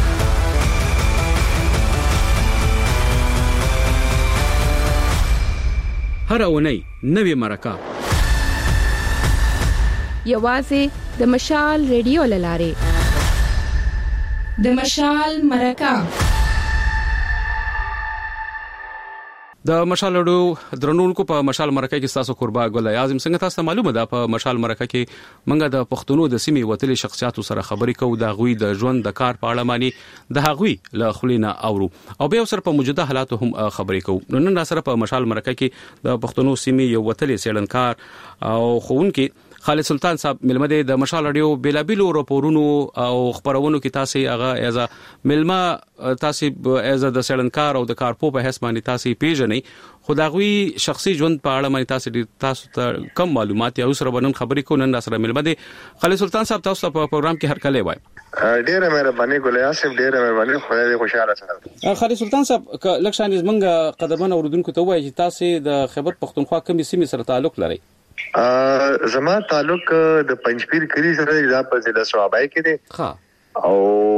هر اونۍ نوې مرکه یوازې د مشال ریډیو لاره. د مشال مرکه د مشال رادیو درنونکو په مشال مرکه کې تاسو قربا ګل اعظم څنګه تاسو معلومه ده په مشال مرکه کې منګه د پښتونو د سیمې وتلي شخصیتو سره خبرې کوو د غوي د ژوند د کار په اړه مانی د غوي له خلینا اورو او به سره په موجوده حالاتو هم خبرې کوو. نن سره په مشال مرکه کې د پښتونو سیمې یو وتلي سیړنکار او خوونکي خالد سلطان صاحب ملمده د مشال رادیو بیلابیلو راپورونو او خبرونو کې تاسو هغه ایزا ملما تاسو ایزا د سړنکار او د کارپو په حساب باندې تاسو پیژنې خداغوي شخصي ژوند په اړه باندې تاسو تاسو ته کم معلومات یا سره ونن خبرې کو نن سره ملمده خالد سلطان صاحب تاسو په پروګرام کې هر کله وای. ډیره مهرباني ګولیا صاحب ډیره مهرباني خدای دې خوشاله سره. خالد سلطان صاحب لکشان زمنګ قدرمن اوردونکو ته وایي چې تاسو د خیبر پختونخوا کومې سیمې سره تعلق لرئ؟ زما تعلق د پنځپیر کلی سره د په ضلع صوابای کې دی. ها او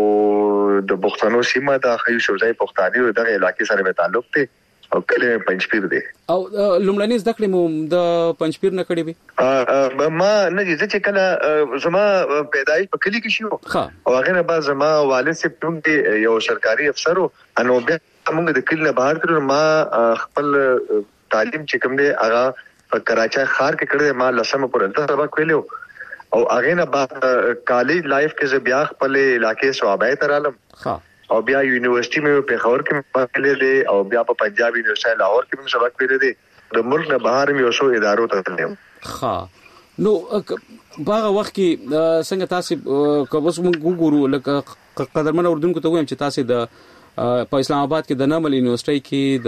د پښتنو سیمه د خیو شوزای پښتاني دغه علاقې سره به تعلق دی او کله پنځپیر دی. او لومړنۍ ځکه مو د پنځپیر نه کړی وي؟ ما نه چې کله زما پیدایش په کلی کې شو او هغه نه بعد زما والد سي ټونګي یو سرکاري افسر انو به موږ د کلی نه بهر تر ما خپل تعلیم چې کوم دی هغه په کراچۍ ښار کې کړی ما لسمه پورې سبق ویلو او هغه نه بعد کالج لایف کې زه بیا خپل علاقې صوابای ته رالم او بیا یونیورسيټي مې په خور کې پاتې دي او بیا په پنجاب یونیورسيټي لاهور کې مې سبق ویل دي. د ملک نه بهر مې اوسو ادارو ته تلم. ها نو باغه وخت کې څنګه تاسو کوم وګورو لکه قدرمن اردوونکو ته وایم چې تاسو د په اسلام آباد کې د نامل یونیورسيټي کې د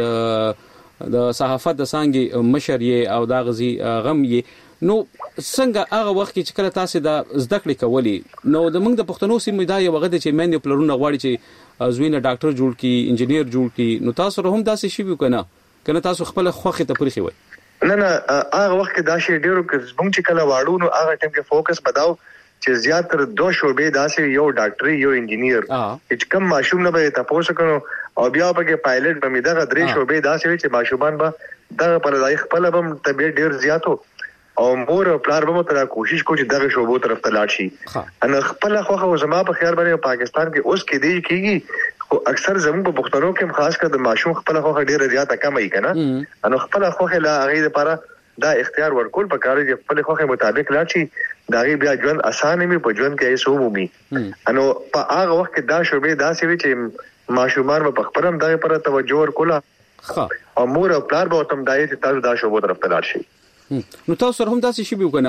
د صحافت د سانګي مشر یې او د غزي غم یې نو څنګه هغه وخت کې چې کله تاسو د زده کړې کولې نو د موږ د پښتنو سیمې دا یو وخت چې مېن پلرونه غواړي چې زوینه ډاکټر جوړ کی انجینیر جوړ کی نو تاسو هم داسې شی وکنه کنه تاسو خپل خوخه ته پرخي وای؟ نه نه هغه وخت کې دا شی ډیرو کې زموږ چې کله واړو نو هغه ټیم کې فوکس بداو چې زیاتره دوه شوبې داسې یو ډاکټري یو انجینیر چې کم ماشوم نه به تاسو کنو او بیا په کې پایلټ به مې دا درې شوبې داسې چې ماشومان به دا پر ځای خپل هم طبيعت ډیر زیاتو او مور پلار به تر کوشش کوي چې دغه شوبو طرف ته لاړ شي. ان خپل خوخه زما په خیال باندې پاکستان کې اوس کې دی کېږي خو اکثر زموږ په پښتنو کې خاص کر د ماشوم خپل خوخه ډیر زیاته کم ای کنه ان خپل خوخه لا هغه لپاره دا اختیار ورکول پکاره چې خپل خوخه مطابق لاړ شي دا غي بیا ژوند اسانه می په ژوند کې ایسو مومي. انو په هغه وخت کې دا شوبې داسې وي چې ماشومان په خپلم دغه پر توجه ورکوله او مور او پلار به تم دای چې تاسو دا شوبو طرف ته لاړ شي. نو تاسو هم داسې شی وکنه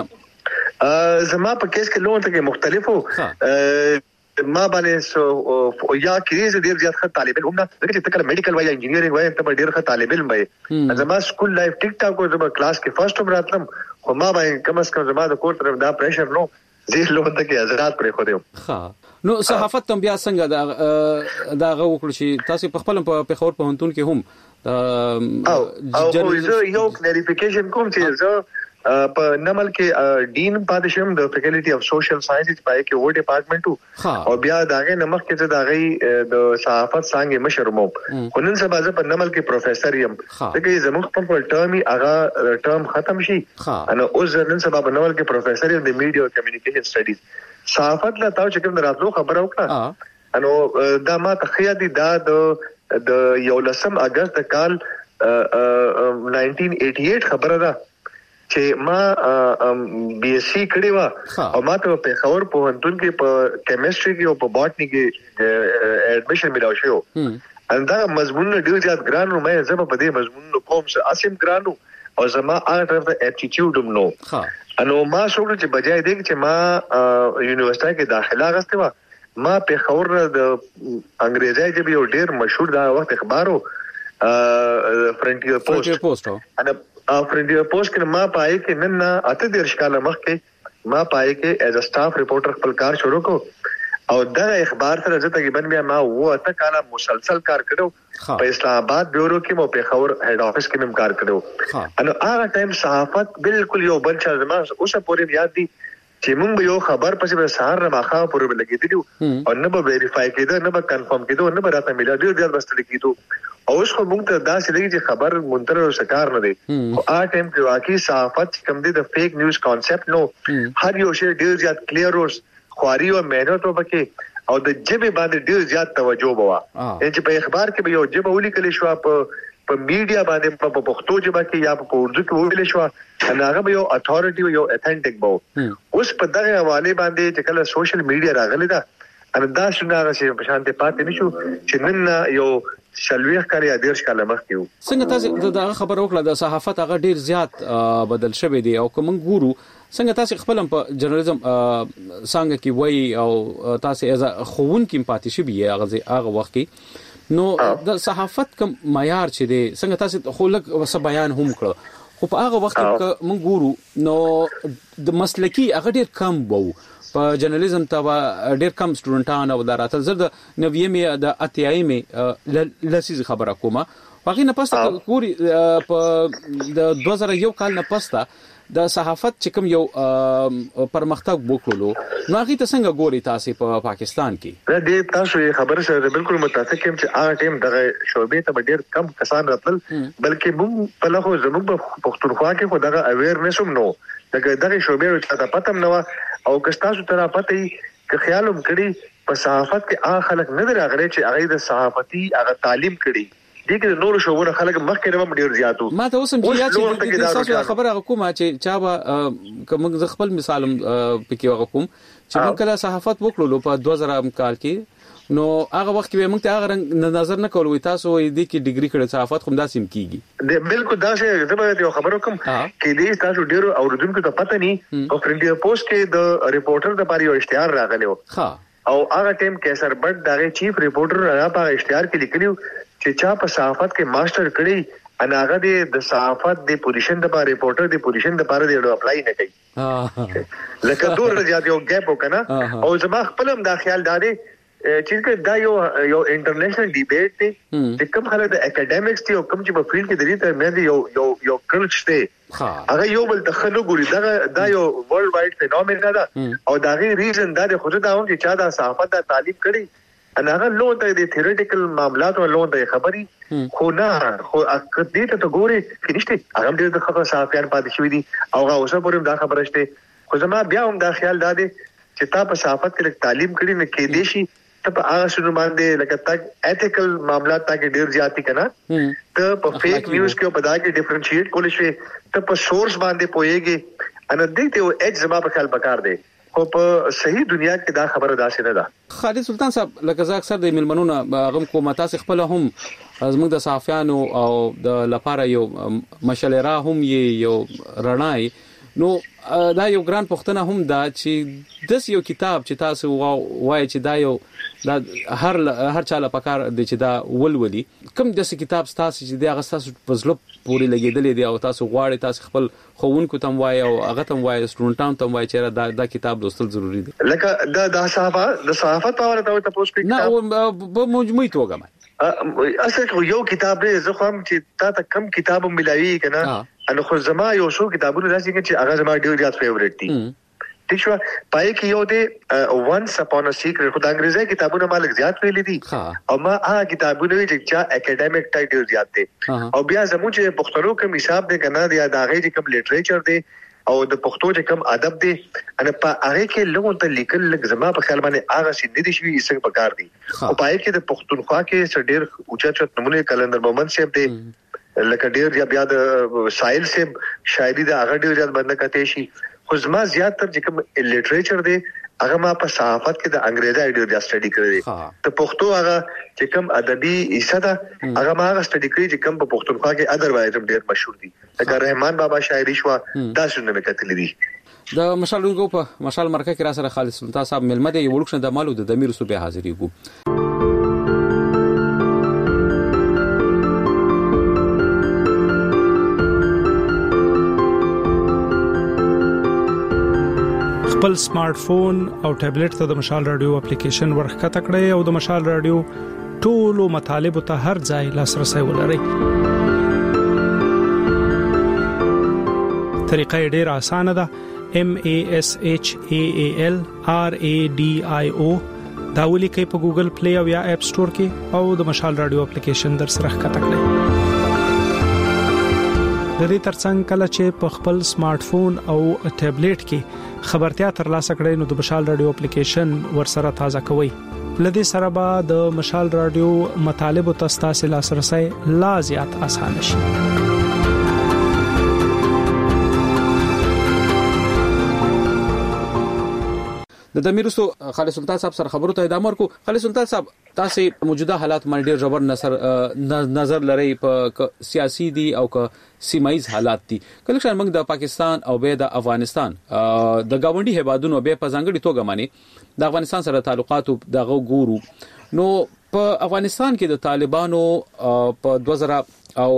زما په کیس کې لون ته مختلفو ما باندې سو یا کریز ډیر زیات ښه طالب علم نه چې تکل میډیکل وای انجینیرینګ وای ته ډیر ښه طالب علم وای. زما سکول لایف ټیک ټاک او زما کلاس کې فرست هم راتلم خو ما باندې کم از کم زما د کور طرف دا پریشر نو زه لون ته کې حضرات پرې خو دیو. ها نو صحافت تم بیا څنګه دا دا غوکړ شي تاسو په خپل په خبر په هنتون کې هم او او زه یو کلیریفیکیشن کوم چې زه په نمل کې ډین پاتې شوم د فیکلټي اف سوشل ساينسز پای کې و ډپارټمنټو او بیا داغه نمخ کې داغه د صحافت څنګه مشرمو خنن سبا ز په نمل کې پروفیسور یم دغه زموږ په ټرمي هغه ټرم ختم شي انا اوس نن سبا په نمل کې پروفیسور یم د میډیا کمیونیکیشن سټډیز صحافت لا تاسو چې کوم دراتلو خبر وکړه انو دا ما تخیا دي دا د یو لسم اگست کال نائنٹین ایٹی ایٹ خبره ده چې ما بي اس سي کړی و او ما ته په خبر په هنتون کې په کیمستري کې او په باټني کې اډمیشن ملاو شو اندا مضمون ډیر زیات ګرانو مې زما په دې مضمون کوم څه اسیم ګرانو او زما هغه طرف ته اپټیټیوډ هم نو انو ما شوړ چې بجای دې چې ما یونیورسيټي کې داخله غسته و ما په خبر د انګريزي ژبه یو ډیر مشهور دا وخت اخبارو فرنټیر پوسټ انا فرنټیر پوسټ کې ما پای کې نن اته د ارشکاله مخ کې ما پای کې ایز ا سټاف ریپورټر خپل کار شروع کو او دا اخبار سره ځکه تقریبا بیا ما و اته کاله مسلسل کار کړو په اسلام آباد بیورو کې مو په خبر هډ افیس کې هم کار کړو انو هغه ټایم صحافت بالکل یو بل څه زما اوسه پورې یاد دي چې موږ یو خبر پسې به سهار نه ماخه پورې لګیدلو او نه به ویریفای کېده نه به کنفرم کېده نه به راته ملا ډیر ډیر بس لګیدو او اوس خو موږ ته دا چې لګي چې خبر منتر او شکار نه دي او آ ټایم کې واقعي صحافت کم دي د فیک نیوز کانسپټ نو هر یو شی ډیر زیات کلیر اوس خواري او مهنت وبکه او د جبه باندې ډیر زیات توجه بوا چې په اخبار کې به یو جبه ولي کلی شو په په میډیا باندې په پښتو ژبه کې یا په اردو کې ویل شو هغه به یو اتھارټي یو اتھنټیک بو اوس په دغه حواله باندې چې کله سوشل میډیا راغلی دا ان دا څنګه چې په شانته پاتې نشو چې نن یو شلويخ کاری ادیرش کاله مخ کیو څنګه تاسو دا خبر وکړه د صحافت هغه ډیر زیات بدل شوی دی او کوم ګورو څنګه تاسو خپل په جرنالیزم څنګه کې وای او تاسو از خوون کې پاتې شوی هغه هغه وخت کې نو د صحافت کوم معیار چې دی څنګه تاسو خو لک وس بیان هم کړ خو په هغه وخت کې موږ ګورو نو د مسلکی هغه ډیر کم وو په جرنالیزم ته ډیر کم سټوډنټان او دراته زر د نویمه د اتیایمه لسیز خبره کومه واقعي نه پسته ګوري په د دوه زره یو کال نه پسته د صحافت چې کوم یو پرمختګ وکړلو نو هغه ته څنګه ګوري تاسو په پاکستان کې دا دې تاسو خبر سره بالکل متفق یم چې هغه ټیم دغه شوبې ته ډیر کم کسان راتل بلکې موږ په لغو زموږ په پښتونخوا کې خو دغه اویرنس هم نو دغه دغه شوبې ته پته نو او کستاسو ته پته ک خیالوم کړي په صحافت کې هغه خلک نه راغلي چې هغه د صحافتي هغه تعلیم کړي دغه نور شوونه خلک مخکې نه ډیر زیاتو ما ته اوسم چې یاد چې تاسو خبره کومه چې چا به کوم خپل مثال پکې وغه کوم چې موږ کله صحافت وکړو په دوه زره کال کې نو هغه وخت کې موږ ته هغه نظر نه کولو تاسو دې کې ډیګري کړی صحافت کوم داسې کیږي بالکل دا څه زبر یو خبرو کوم کې دې تاسو ډیرو اوردونکو ته پته نه او فرنټیر پوسټ کې د ریپورټر د پاره یو اشتهار راغلی ها او هغه ټیم کیسر بټ دغه چیف ریپورټر هغه په اشتهار کې لیکلیو چې چا په صحافت کې ماستر کړی ان هغه د صحافت د پوزیشن د پاره ریپورټر د پوزیشن د پاره دی اپلای نه کوي لکه دور زیات یو ګیپ وکنه او زما خپل هم دا خیال داري چې دا یو یو انټرنیشنل ډیبیټ دی چې کوم خلک د اکیډمیکس دی او کوم چې په فیلډ کې درې ته مې یو یو یو کلچ دی هغه یو بل تخلو ګوري دا دا یو ورلد وایډ فینومنا ده او دا غي ریزن دا د خود دا هم چې چا دا صحافت دا تعلیم کړي ان هغه لون ته د تھیوریټیکل معاملات او لون ته خبري خو نه خو دې ته ګوري فنشته هغه دې د خبره صحافیان پاتې شوی دي او هغه اوسه پورې دا خبره شته خو زما بیا هم دا خیال داده چې تا په صحافت کې تعلیم کړي نه کې دي شي ته په هغه شنو باندې لکه تک ایتیکل معاملات تاکي ډیر زیاتی کنه ته په فیک نیوز کې په دا کې ډیفرنشیټ کول شي ته په سورس باندې پويږي ان دې ته اج زما په خیال پکار دی خو په صحیح دنیا کې دا خبره داسې نه ده خالد سلطان صاحب لکه زه اکثر د ملمنونو غم کومه تاسو خپل هم زموږ د صحافیانو او د لپاره یو مشالره هم یو رڼای نو دا یو ګران پښتنه هم دا چې د یو کتاب چې تاسو وایي چې دا یو دا هر هر چاله پکار د چې دا ولولي کوم د کتاب تاسو چې دا غساسو پزلو پوری لګیدلې دی او تاسو غواړئ تاسو خپل خوونکو تم وایي او هغه تم وایي سټوډنټان تم وایي چې دا دا کتاب لوستل ضروری دي لکه دا د صحافت د صحافت په اړه ته تاسو کې نه په مجموعي توګه اصل یو کتاب دی زه خو هم چې تا ته کم کتاب ملایوي کنه ان خو زما یو څو کتابونه راځي چې هغه زما ډیر زیات فیوریټ دي ټیک شو پای کې یو دی وانس اپون ا سیکرټ خو د انګریزي کتابونه مالک زیات ویلي دي او ما هغه کتابونه چې اکیډمیک ټایپ ډیر زیات دي او بیا زموږ چې پښتنو کوم حساب دی کنه دی دا غي کوم لټریچر دی او د پښتو چې کوم ادب دی ان په هغه کې لږ ته لیکل لږ زما په خیال باندې هغه سي ندي شوی څنګه پکار دي او پای کې د پښتونخوا کې سړ ډیر اوچا چت نمونه کلندر مومن صاحب دی لکه ډیر یا بیا د سایل صاحب شاعري د هغه ډیر زیات باندې کته شي خو زما زیاتره چې کوم لټریچر دی هغه ما په صحافت کې د انګریزي ډیر زیات سټډي کړی دی ته پښتو هغه چې کوم ادبي حصہ ده هغه ما هغه سټډي کړی چې کوم په پښتونخوا کې ادروایز ډیر مشهور دي لکه رحمان بابا شاعري شو دا څنګه مې کتلې دي د مشال لونګو په مشال مرکه کې را سره خالد سلطان صاحب ملمه دی یو لوکشن د مالو د دمیر صوبې حاضرې کو خپل سمارټ فون او ټابلیټ ته د مشال رادیو اپلیکیشن ورخکته کړئ او د مشال رادیو ټولو مطالب ته هر ځای لاسرسي ولرئ. طریقه ډیره اسانه ده. M A S H A A L R A D I O دا ولیکئ په ګوګل پلی او یا اپ سٹور کې او د مشال رادیو اپلیکیشن در سره ښکته کړئ. د دې ترڅنګ کله چې په خپل سمارټ فون او ټابلیټ کې خبرتیا ترلاسه کړئ نو د مشال رادیو اپلیکیشن ورسره تازه کوئ. لدې سره به د مشال رادیو مطالب او تاسو لاسرسي لا زیات اسانه شي. د دمیرسو خالد سلطان صاحب سره خبرو ته ادامه ورکو. خالد سلطان صاحب تاسو موجوده حالات باندې ډیر جبر نظر نظر لري په سیاسي دي او که سیمایز حالات دي. کله چې موږ د پاکستان او به د افغانستان د گاونډي هیوادونو به په ځانګړي توګه معنی د افغانستان سره تعلقات دغه ګورو نو په افغانستان کې د طالبانو په دوه زره او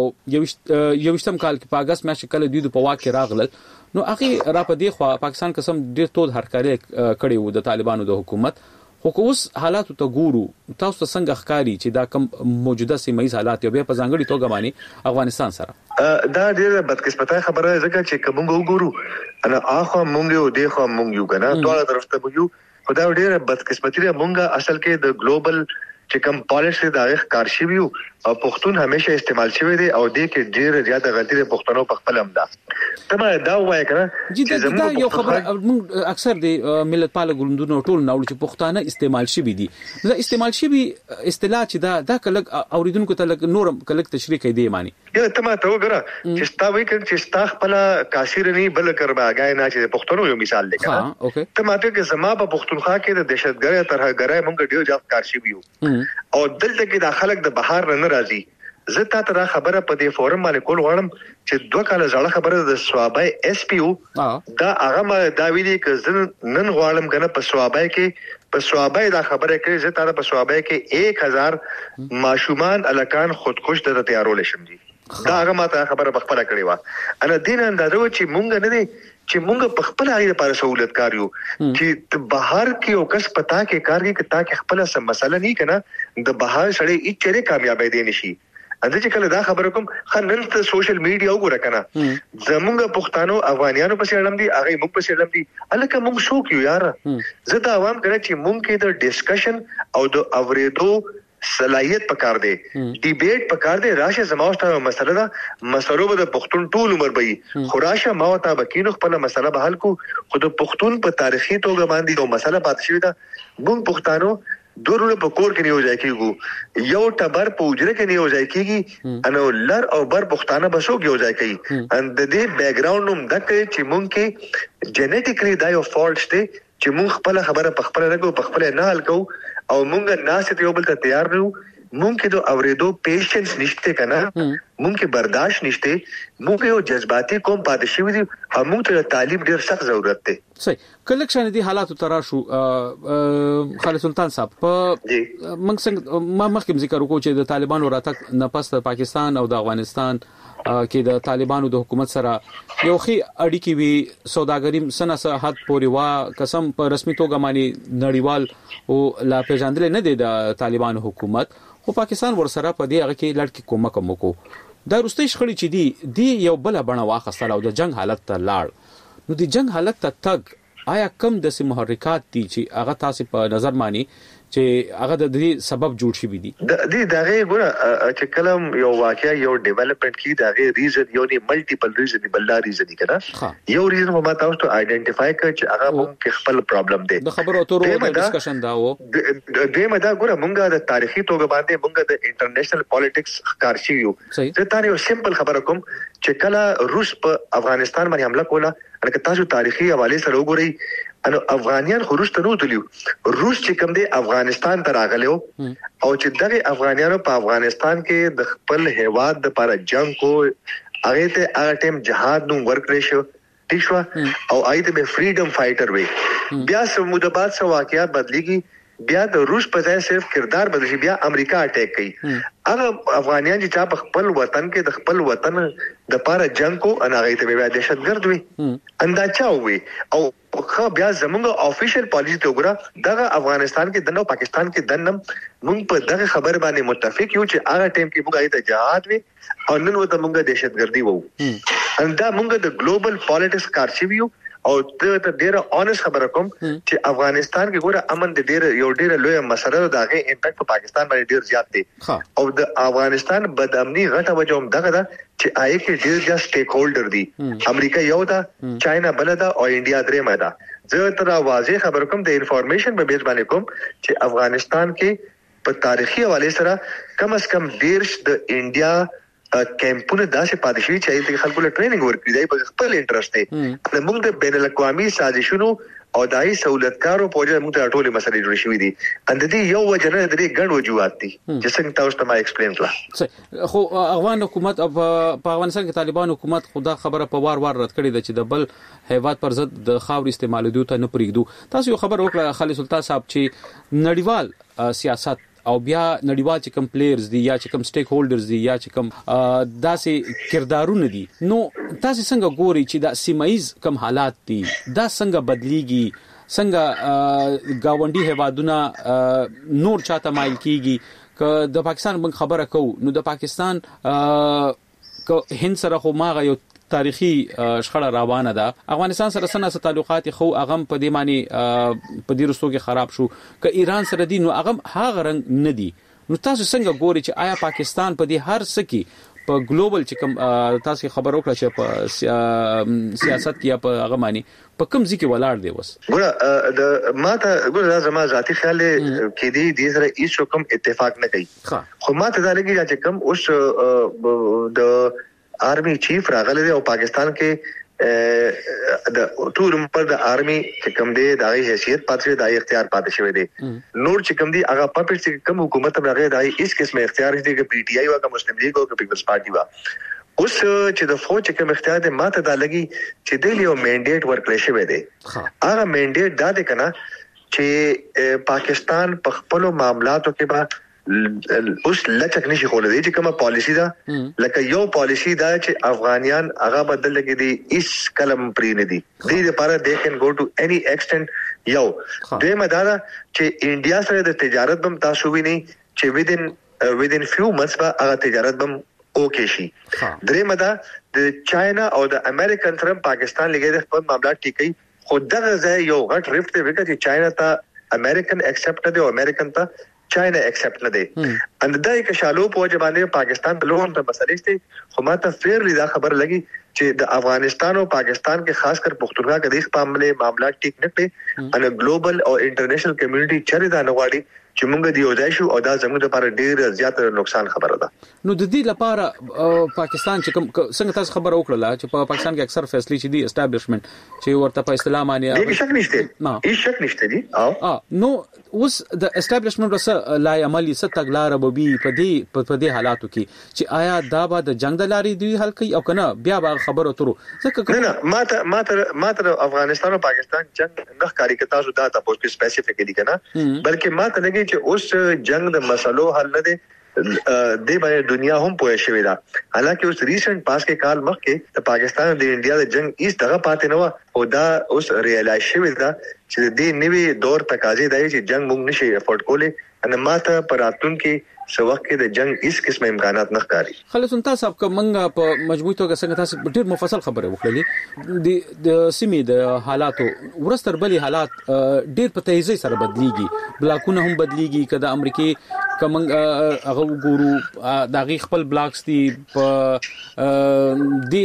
یوشتم کال کې په اگست میاشت کې دوی په واک کې راغلل نو هغه را په دی خو پاکستان قسم ډیر تود هرکاري کړي وو د طالبانو د حکومت خو اوس حالات ته ګورو تاسو څنګه ښکاری چې دا کم موجوده سیمایي حالات یو به په ځانګړي توګه باندې افغانستان سره دا ډیره بدقسمته خبره ده ځکه چې کوم وګورو انا اخو مونږ یو دی خو مونږ یو کنه ټول طرف ته یو خدای ډیره بدقسمتي ده مونږه اصل کې د ګلوبل چې کوم پالیسی دا ښکار شي وي او پښتون همیشه استعمال شوی دی او د کې ډیره زیاته غلطي د پښتنو په خپل هم ده تمه دا وایي کنه چې دا یو خبره موږ اکثر د ملت پال ګوندونو ټول ناول چې پښتانه استعمال شي دي دا استعمال شي اصطلاح چې دا دا کله اوریدونکو ته لګ نورم کله تشریح کوي دی معنی یا تمه ته وګوره چې ستا وایي چې ستا خپل کاشیر نه بل کرباګای نه چې پښتنو یو مثال دی ها اوکے تمه ته چې زما په پښتونخوا کې د دهشتګرد ترهګرای موږ ډیر ځاب کار شي ویو او دلته کې د خلک د بهار نه راځي زه تاسو ته خبره په دې فورم باندې کول غواړم چې دوه کال زړه خبره د سوابای اس پی او دا هغه ما دا ویلي چې نن غواړم کنه په سوابای کې په سوابای دا خبره کوي زه تاسو په سوابای کې एक हज़ार ماشومان الکان خودکش ته تیارول شم دي دا هغه ما ته خبره په خپل کړی و انا دین اندازو چې مونږ نه دي چې مونږ په خپل اړه لپاره سہولت کاریو چې بهر کې او کس پتا کې کار کې تا کې خپل سم مسله نه کنه د بهر سړی هیڅ چره کامیابی دی نشي اته چې کله دا خبره کوم خنن ته سوشل میډیا وګوره کنه زمونږ پښتانو افغانانو په سیړم دي هغه موږ په سیړم دي الکه موږ شو کیو یار زه دا عوام کړه چې موږ کې د ډیسکشن او د اوریدو صلاحیت پکار دی ډیبیټ پکار دی راشه زموږه مسله ده مسلو به د پښتون ټول عمر به خراشه ما وتا بکینو خپل مسله به حل کو خود پښتون په تاریخي توګه باندې یو مسله پاتې شوی ده موږ پښتانو دورونه په کور کې نیو ځای کېږي یو ټبر په وجره کې نیو ځای کېږي انو لر او بر پښتانه بسو کې یو ځای کوي ان د دې بیک گراوند نوم دک چې مونږ کې جنټیکلی دا یو فالټ دی چې مونږ خپل خبره په خپل رګو په خپل نه حل کوو او مونږ ناسته یو بل ته تیار نه مونږ کې د اوریدو پیشنس نشته کنه مونږ کې برداشت نشته مونږ یو جذباتي قوم پاتې شوی دي او مونږ ته تعلیم ډیر سخت ضرورت دی صحیح کله چې دي حالات ترا شو خالد سلطان صاحب په موږ څنګه ما مخکې ذکر وکړو چې د طالبانو راتګ نه پس د پاکستان او د افغانستان کې د طالبانو د حکومت سره یو خي اړیکی وی سوداګری سنه صحت پورې وا قسم په رسمي توګه معنی نړیوال او لا پیژندل نه دي د طالبانو حکومت خو پاکستان ورسره په دې هغه کې لړ کې کومک وکړو دا روستي شخړې چې دی دی یو بل بڼه واخیستل او د جنگ حالت ته لاړ نو د جنگ حالت ته تګ آیا کم د سم محرکات دي چې هغه تاسو په نظر مانی چې هغه د دې سبب جوړ شي دي د دې دغه ګوره چې کلم یو واقعیا یو ډیولپمنٹ کی دغه ریزن یو نه ملټیپل ریزن دی بل ریزن دی کنه یو ریزن مو تاسو ته آئیډنټیفای کړ چې هغه مونږ خپل پرابلم دی د خبرو اترو د ډسکشن دا و د دې مدا ګوره مونږه د تاریخي توګه باندې مونږه د انټرنیشنل پالیټکس ښکار شي یو زه تاسو یو سمپل خبره کوم چې کله روس په افغانستان باندې حمله کوله ان تاسو تاریخي حواله سره وګورئ انو افغانیان خروج ته نو تلیو روس چې کوم دی افغانستان ته راغلیو او چې دغه افغانیانو په افغانستان کې د خپل هیواد د لپاره جنگ کو هغه ته هغه ټیم جهاد نو ورک ریشو ټیشوا او ایته به فریډم فایټر وي بیا سموده بعد سو واقعیات بدلیږي بیا د روس په ځای صرف کردار بدل شي بیا امریکا اٹیک کوي هغه افغانیان چې په خپل وطن کې د خپل وطن د لپاره جنگ کو ان هغه ته بیا دهشتګرد وي انداچا وي او خو بیا زموږ افیشل پالیسی ته وګوره دغه افغانستان کې دنه پاکستان کې دنم موږ په دغه خبر باندې متفق یو چې هغه ټیم کې موږ ایته جهاد وي او نن وته موږ دهشتګردي وو اندا موږ د ګلوبل پالیټکس کارچویو او ته ډیره اونست خبره کوم چې افغانستان کې ګوره امن د ډیره یو ډیره لوی مسله ده دغه امپیکټ په پاکستان باندې ډیر زیات دی او د افغانستان بدامني غټه وجه هم دغه ده چې آی کې ډیر ځا سټیک هولډر دي امریکا یو ده چاینا بل ده او انډیا درې مده زه تر واضح خبر کوم د انفارمیشن په بیس باندې کوم چې افغانستان کې په تاریخي حواله سره کم از کم ډیر د انډیا کیمپونه داسې پاتې شوي چې د خلکو له ټریننګ ورکړي دی په خپل انټرست دی موږ د بین الاقوامي سازشونو او دای سہولتکارو په وجه موږ ته ټولې مسلې جوړې شوې دي اند دې یو وجه نه درې ګڼ وجوهات دي چې څنګه تاسو ته ما ایکسپلین کړه خو افغان حکومت په افغانستان کې طالبان حکومت خدا خبره په وار وار رد کړې ده چې د بل هیواد پر ضد د خاور استعمالولو ته نه پریږدو تاسو یو خبر وکړه خالد سلطان صاحب چې نړیوال سیاست او بیا نړیوال چې کوم پلیئرز دي یا چې کوم سټیک هولډرز دي یا چې کوم داسې کردارونه دي نو تاسو څنګه ګوري چې دا سیمایز کوم حالات دي دا څنګه بدليږي څنګه گاونډي هوادونه نور چاته مایل کیږي ک د پاکستان بن خبره کو نو د پاکستان ک هند سره خو ماغه یو تاریخي شخړه روانه ده افغانستان سره سره تعلقات خو اغم په دې معنی په دې رسو کې خراب شو ک ایران سره دي نو اغم هاغه رنګ نه دي نو تاسو څنګه ګوري چې آیا پاکستان په دې هر سکی په ګلوبل چې کوم تاسو خبر وکړه چې په سیاست کې په هغه معنی په کوم ځکه ولاړ دی وس ګوره د ماته ګوره زما ذاتی خیال کې دي د سره هیڅ کوم اتفاق نه کوي خو ماته دا لګي چې کوم اوس د آرمی چیف راغله او پاکستان کې د ټول پر د آرمی چې کوم دی د حیثیت پاتې د اختیار پاتې شوی دی نور چې کوم دی هغه پپټ چې کوم حکومت راغی د هیڅ قسمه اختیار دی چې پی ټی آی او مسلم لیگ او پیپلز پارټي وا اوس چې د فوج کوم اختیار دی ماته دا لګي چې د یو منډیټ ورکړل شوی دی هغه منډیټ دا دی کنه چې پاکستان په خپل معاملاتو کې به اوس لچک نشي کولای چې کومه پالیسی دا لکه یو پالیسی دا چې افغانیان هغه بدل لګي دي اس کلم پرې نه دي دې لپاره دے کین گو ټو اني ایکسټنټ یو دې مدار چې انډیا سره د تجارت بم تاسو وی نه چې within within few months با هغه تجارت بم اوکې شي درې مدا د چاینا او د امریکن سره پاکستان لګي د خپل معاملات ټیکي خو دغه ځای یو غټ ریفت دی چې چاینا ته امریکن ایکسپټ دی او امریکن ته چاینا ایکسپټ نه دی اند دای ک شالو په جبانه پاکستان د لوهم ته مسلې ستې خو ماته فیرلی دا خبر لګي چې د افغانستان او پاکستان کې خاص کر پښتونخوا کې د په معاملې معاملات ټیک نه کړي ان ګلوبل او انټرنیشنل کمیونټي چره دا نغواړي چې موږ دی وځای شو او دا زموږ لپاره ډیر زیات نقصان خبره ده نو د دې لپاره پاکستان چې کوم څنګه تاسو خبر وکړه چې په پاکستان کې اکثر فیصلې چې دي اسټابلیشمنت چې ورته په اصطلاح باندې هیڅ شک نشته هیڅ شک نشته دي او نو اوس د اسټابلیشمنت سره لا عملی ست تګلار به په دې په دې حالاتو کې چې آیا دا به د جنگ د لارې دی حل کوي او کنه بیا به خبرو ترو ځکه نه ماته ماته ماته افغانستان او پاکستان جنگ نه کاری کې تاسو دا تاسو کې سپیسیفیکلی کنه بلکې ماته لګي چې اوس جنگ د مسلو حل نه دي د باندې دنیا هم پوهه شوې ده حالکه اوس ریسنت پاس کې کال مخکې د پاکستان د انډیا د جنگ ایس دغه پاتې نه و او دا اوس ریالایز شوې ده چې د نوې دور تقاضې دی چې جنگ موږ نشي افورد کولای ان ماته پراتون کې سو وخت کې د جنگ هیڅ قسم امکانات نه ښکاري. خالص تاسو صاحب کومه په مجموعي توګه څنګه تاسو ډیر مفصل خبره وکړلې د سیمې د حالاتو ورستر بلی حالات ډیر په تیزی سره بدلیږي، بلاکونه هم بدلیږي. کله امریکای کوم هغه وګورو دغه خپل بلاکس دي په د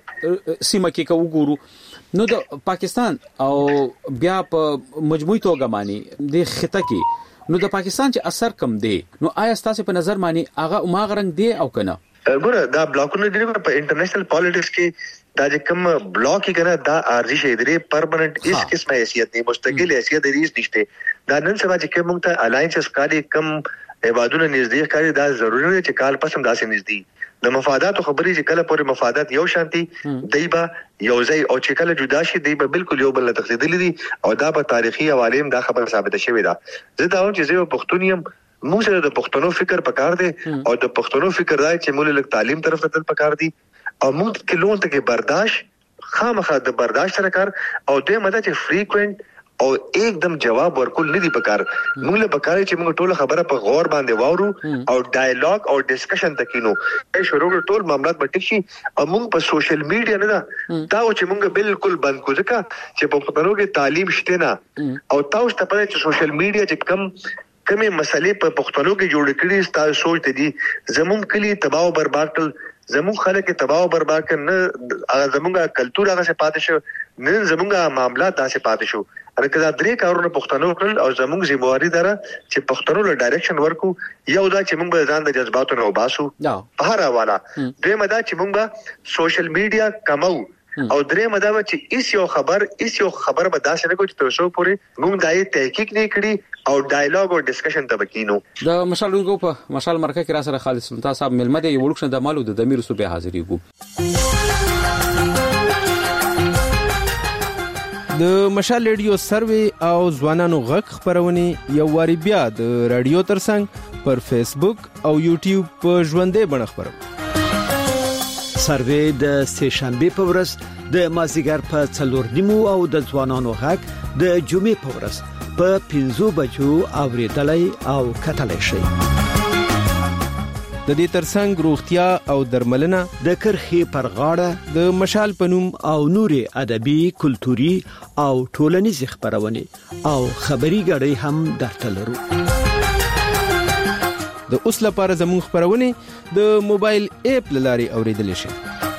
سیمه کې کو وګورو، نو د پاکستان او بیا په مجموعي توګه باندې د خطه کې نو د پاکستان چې اثر کم دی، نو آیا تاسو په نظر باندې هغه ما غرنګ دی او کنه؟ ګوره دا بلاکونه دی په انټرنیشنل پالیټکس کې دا چې کوم بلاک کې کنه دا ارزي شي دی پرمننت هیڅ قسمه حیثیت نه، مستقل حیثیت دی نشته. دا نن سبا چې کوم ته الاینسز کاري کم عبادتونه نږدې کاری دا ضروري نه چې کال پسم داسې نږدې د مفادات خبرې چې کله پورې مفادات یو شانتي دایبا یو ځای او چې کله جدا شي دایبا بالکل یو بل تخصیدلې دي او دا په تاریخي حواله دا خبره ثابته شوې ده. زه دا وایم چې زه پښتونیم موږ سره د پښتنو فکر پکار دی او د پښتنو فکر راځي چې موږ له تعلیم طرف ته تل پکار دي او موږ کې لون ته کې برداشت خامخا د برداشت سره کار او د مده چې فریکوئنٹ او एकदम جواب ورکول نه دی پکار. موږ له پکاره چې موږ ټول خبره په غور باندې واورو او ډایالوګ او ډسکشن تکینو شروع ټول معاملات به ټیک شي. او موږ په سوشل میډیا نه دا دا چې موږ بالکل بند کو ځکه چې په پښتنو کې تعلیم شته نه او تاسو ته پته چې سوشل میډیا چې کم کمې مسلې په پښتنو کې جوړ کړي تاسو سوچ ته دي زموږ کلی تباہ او برباد کړ، زموږ خلک تباہ او برباد کړ، نه زموږه کلچر هغه څه پاتې شو، نه زموږه معاملات داسې پاتې شو. ارکه درې کارونه پښتنو کړل او زموږ ذمہواری دره چې پښتنو له ډایرکشن ورکو. یو دا چې موږ به ځان د جذباتو نه وباسو په هر حواله، دویم دا چې موږ به سوشل میډیا کمو او دریم دا چې ایس یو خبر ایس یو خبر به داسې نه کوي چې تاسو پورې موږ دای تحقیق نه کړی او ډایالوګ او ډسکشن ته بکینو. د مشال لونکو په مشال مرکه کې را سره خالد سلطان صاحب ملمه دی یو لوکشن د مالو د دمیر صوبې حاضرې وو. د مشال ریډیو سروي او ځوانانو غږ خبرونه یو واری بیا د رادیو ترڅنګ پر فیسبوک او یوټیوب په ژوندې بڼه خبرو. سروي د سه شنبه په ورځ د مازیګر په څلور نیمو او د ځوانانو غږ د جمعې په ورځ په پنځو بجو اوریدلای او کتلای شي. د دې ترڅنګ روغتیا او درملنه د کرخې پر غاړه د مشال پنوم او نورې ادبي کلتوري او ټولنیز خبرونه او خبري غړي هم درته لرو. د اوس لپاره زموږ خبرونه د موبایل اپ لاري اوریدل شي.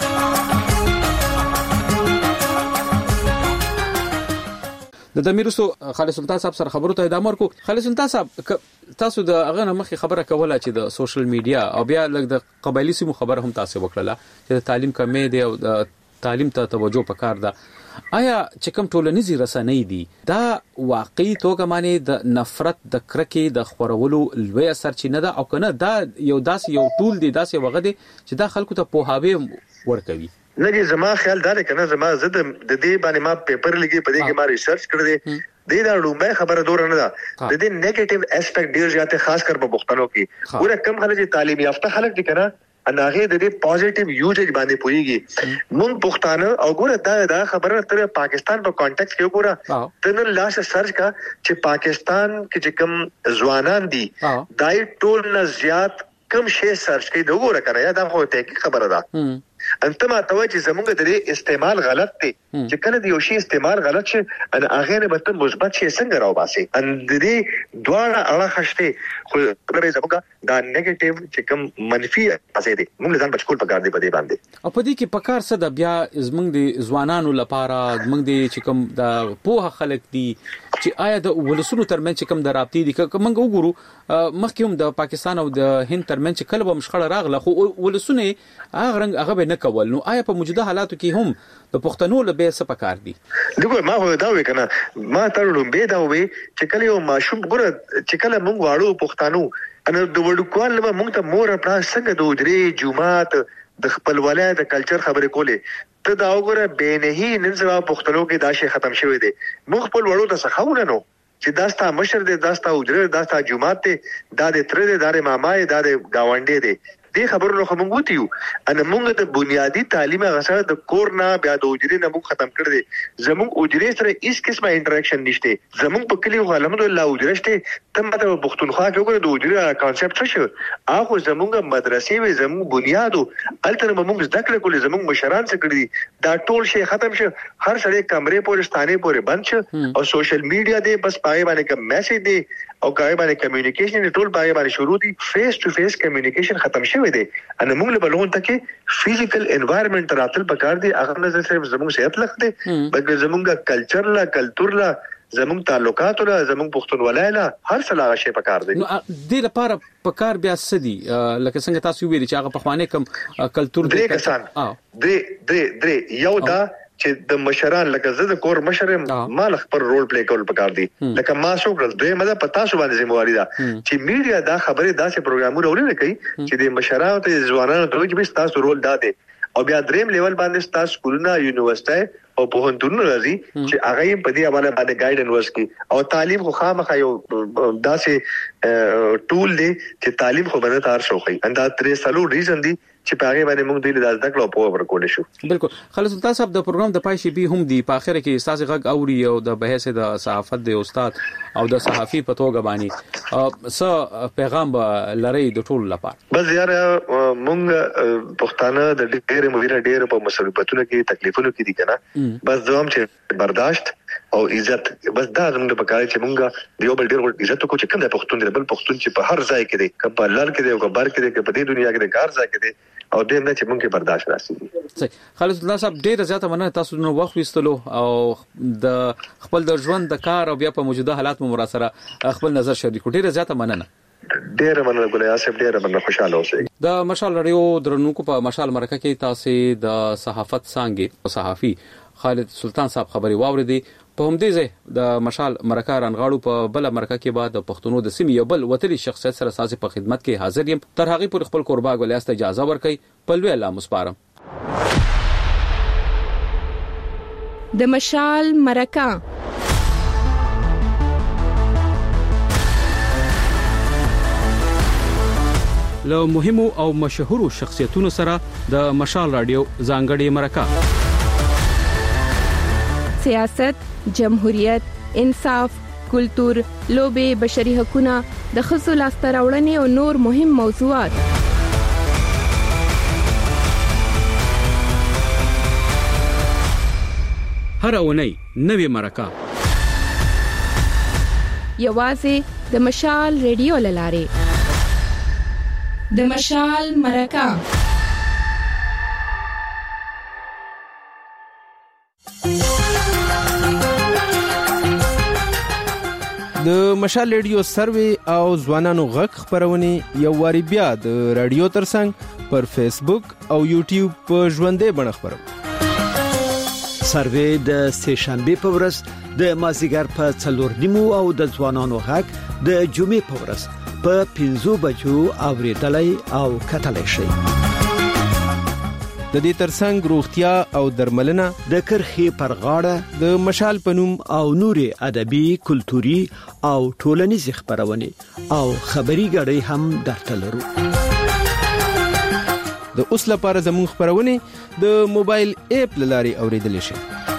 د دمیرسو خالد سلطان صاحب سره خبرو ته ادامه ورکو. خالد سلطان صاحب تاسو د هغه نه مخکې خبره کوله چې د سوشل میډیا او بیا لږ د قبایلی سیمو خبره هم تاسو وکړه چې د تعلیم کمې دی او د تعلیم ته توجه پکار ده. آیا چې کوم ټولنیزي رسنۍ دي دا واقعي توګه معنی د نفرت د کرکې د خورولو لوی سرچینه ده او کنه دا یو داس یو ټول دی داس یو غږ دی چې دا خلکو ته پوهاوی ورکوي؟ نه دي زما خیال دا کنه زما زه د دې باندې ما پیپر لګي په دې کې ما ریسرچ کړی دی. د دې لومبه خبره دور نه ده د دې نیگیټیو اسپیکټ ډیر زیاته خاص کر په پښتنو کې ګوره کم خلک تعلیم یافته خلک دي کنه اناغه د دې پوزټیو یوزیج باندې پويږي. مونږ پښتانه او ګوره دا دا خبره تر پاکستان په کانټیکس کې ګوره تنه لاس سرچ کا چې پاکستان کې چې کم ځوانان دي دای ټول نه زیات کم شی سرچ کوي دا ګوره کنه یا دا خو ته خبره ده. انت ما توجه زمونږ د دې استعمال غلط دی چې کله د یو شی استعمال غلط شي ان هغه نه به مثبت شي څنګه راو باسي ان د دې دواړه اړه خشته خو پرې زموږه دا نیگیټیو چې کوم منفي اسې دي موږ ځان بچکول پکار دی په دې باندې. او په دې کې پکار څه د بیا زمونږ د ځوانانو لپاره زمونږ د چې کوم د پوهه خلک دي چې آیا د ولسونو ترمنځ چې کوم د رابطې دي که موږ وګورو مخکې هم د پاکستان او د هند ترمنځ چې کله به مشخړه راغله خو ولسونه هغه رنګ هغه نه کول. نو آیا په موجوده حالاتو کې هم د پښتنو له به څه پکار دي؟ دغه ما هو دا وی کنه ما ترلم به دا وی چې کله یو ماشوم ګره چې کله موږ واړو پښتنو ان د وړوکوال له موږ ته مور پلا څنګه د درې جمعات د خپل ولایت د کلچر خبرې کولې ته دا وګوره به نه نن سبا پښتنو کې دا شی ختم شوی دی. موږ خپل وړو ته څخاونه نو چې داستا مشر دی داستا وجره داستا جمعات دی دا د تر دی دار مامای دا د گاونډي دی دې خبرونو خمون وتیو ان موږ د بنیادی تعلیم غسه د کور نه بیا د اجرې نه موږ ختم کړ دي زموږ اجرې سره هیڅ قسمه انټراکشن نشته زموږ په کلی الحمدلله اجرې شته تم ته پښتونخوا کې وګوره د اجرې کانسپټ څه شو هغه زموږ مدرسې وي زموږ بنیادو الته موږ زده کړل کولې زموږ مشران څه کړی دا ټول شی ختم شو هر سړی کمرې پورې ستانه پورې بند شو او سوشل میډیا دی بس پای باندې کوم میسج دی او کای باندې کمیونیکیشن ټول پای باندې شروع دي فیس ټو فیس کمیونیکیشن ختم شوی دی ان موږ له بلون ته کې فزیکل انوایرنمنت راتل پکار دی هغه نه صرف زموږ صحت لخت دی بلکې زموږ کلچر لا کلچر لا زموږ تعلقات لا زموږ پښتونولای لا هر څه لا شی پکار دی نو د لپاره پکار بیا سدي لکه څنګه تاسو ویلي چې هغه په خوانه کم کلچر دی کسان درې درې درې یو دا چې د مشران لکه زه د کور مشرم مال خپل رول پلی کول پکار دي لکه ما شو کړل دوی مده پتا شو باندې ذمہواری ده چې میډیا دا خبره داسې پروګرامونه ولې کوي چې د مشرانو ته ځوانانو ته چې تاسو رول داده او بیا دریم لیول باندې تاسو سکولونه یونیورسيټي او په هندونو راځي چې هغه په دې حواله باندې ګایډنس ورکړي او تعلیم خو خامخا یو داسې ټول دی چې تعلیم خو باندې تار شوخي اندا ترې سلو ریزن دی چې په هغه باندې موږ د لیدل د کلو په ورکول شو بالکل خالد سلطان صاحب د پروګرام د پای شي به هم دی په اخر کې استاد غږ اوري او د بحث د صحافت د استاد او د صحافي په توګه باندې څه پیغام لري د ټول لپاره بس یار موږ پښتانه د ډېر مهمه ډېر په مصیبتونو کې تکلیفونو کې دي کنه بس دوام چې برداشت او عزت بس دا زموږ په کار چې موږ دیو بل ډېر عزت کو چې کوم د پښتون دی بل پښتون چې په هر ځای کې دی کله لار کې دی او کبر کې دی په دې دنیا کې د کار ځای کې دی او دې نه چې موږ برداشت راسي صحیح خالد الله صاحب ډېر زیاته مننه تاسو نو وخت وستلو او د خپل د ژوند د کار او بیا په موجوده حالات مو مراسره خپل نظر شریک ډېر زیاته مننه ډېر مننه ګلیا صاحب ډېر مننه خوشاله اوسئ د مشال رادیو درنونکو په مشال مرکه کې تاسو د صحافت څنګه صحافي خالد سلطان صاحب خبري واوریدي په همدې ځای د مشال مرکه رانغاړو په بل مرکه کې بعد د پښتونو د سیمې یو بل وتلی شخصیت سره سازي په خدمت کې حاضر یم تر هغه پر خپل قربا غولیاست اجازه ورکړي په لوی الله مسپارم د مشال مرکه له مهمو او مشهورو شخصیتونو سره د مشال رادیو ځانګړي مرکه سیاست، جمهوریت، انصاف، کلتور، لوبه، بشري حقوقونه، د ښځو لاسته راوړنې او نور مهم موضوعات. هر اونۍ نوې مرکه یوازې د مشال ریډیو لاره. د مشال مرکه د مشال ریډیو سروي او ځوانانو غږ خبرونه یو واری بیا د رادیو ترڅنګ پر فیسبوک او یوټیوب په ژوندې بڼه خبرو. سروي د سهشنبه په ورځ د مازیګر په څلور نیمو او د ځوانانو غږ د جمعې په ورځ په پنځو بجو اوریدلای او کتلای شي. د دې ترڅنګ روغتیا او درملنه د کرخي پر غاړه د مشال پنوم او نوري ادبي کلتوري او ټولنیز خبرونه او خبري غړي هم درته لرو. د اوس لپاره زموږ خبرونه د موبایل اپ لاري اوریدل شي.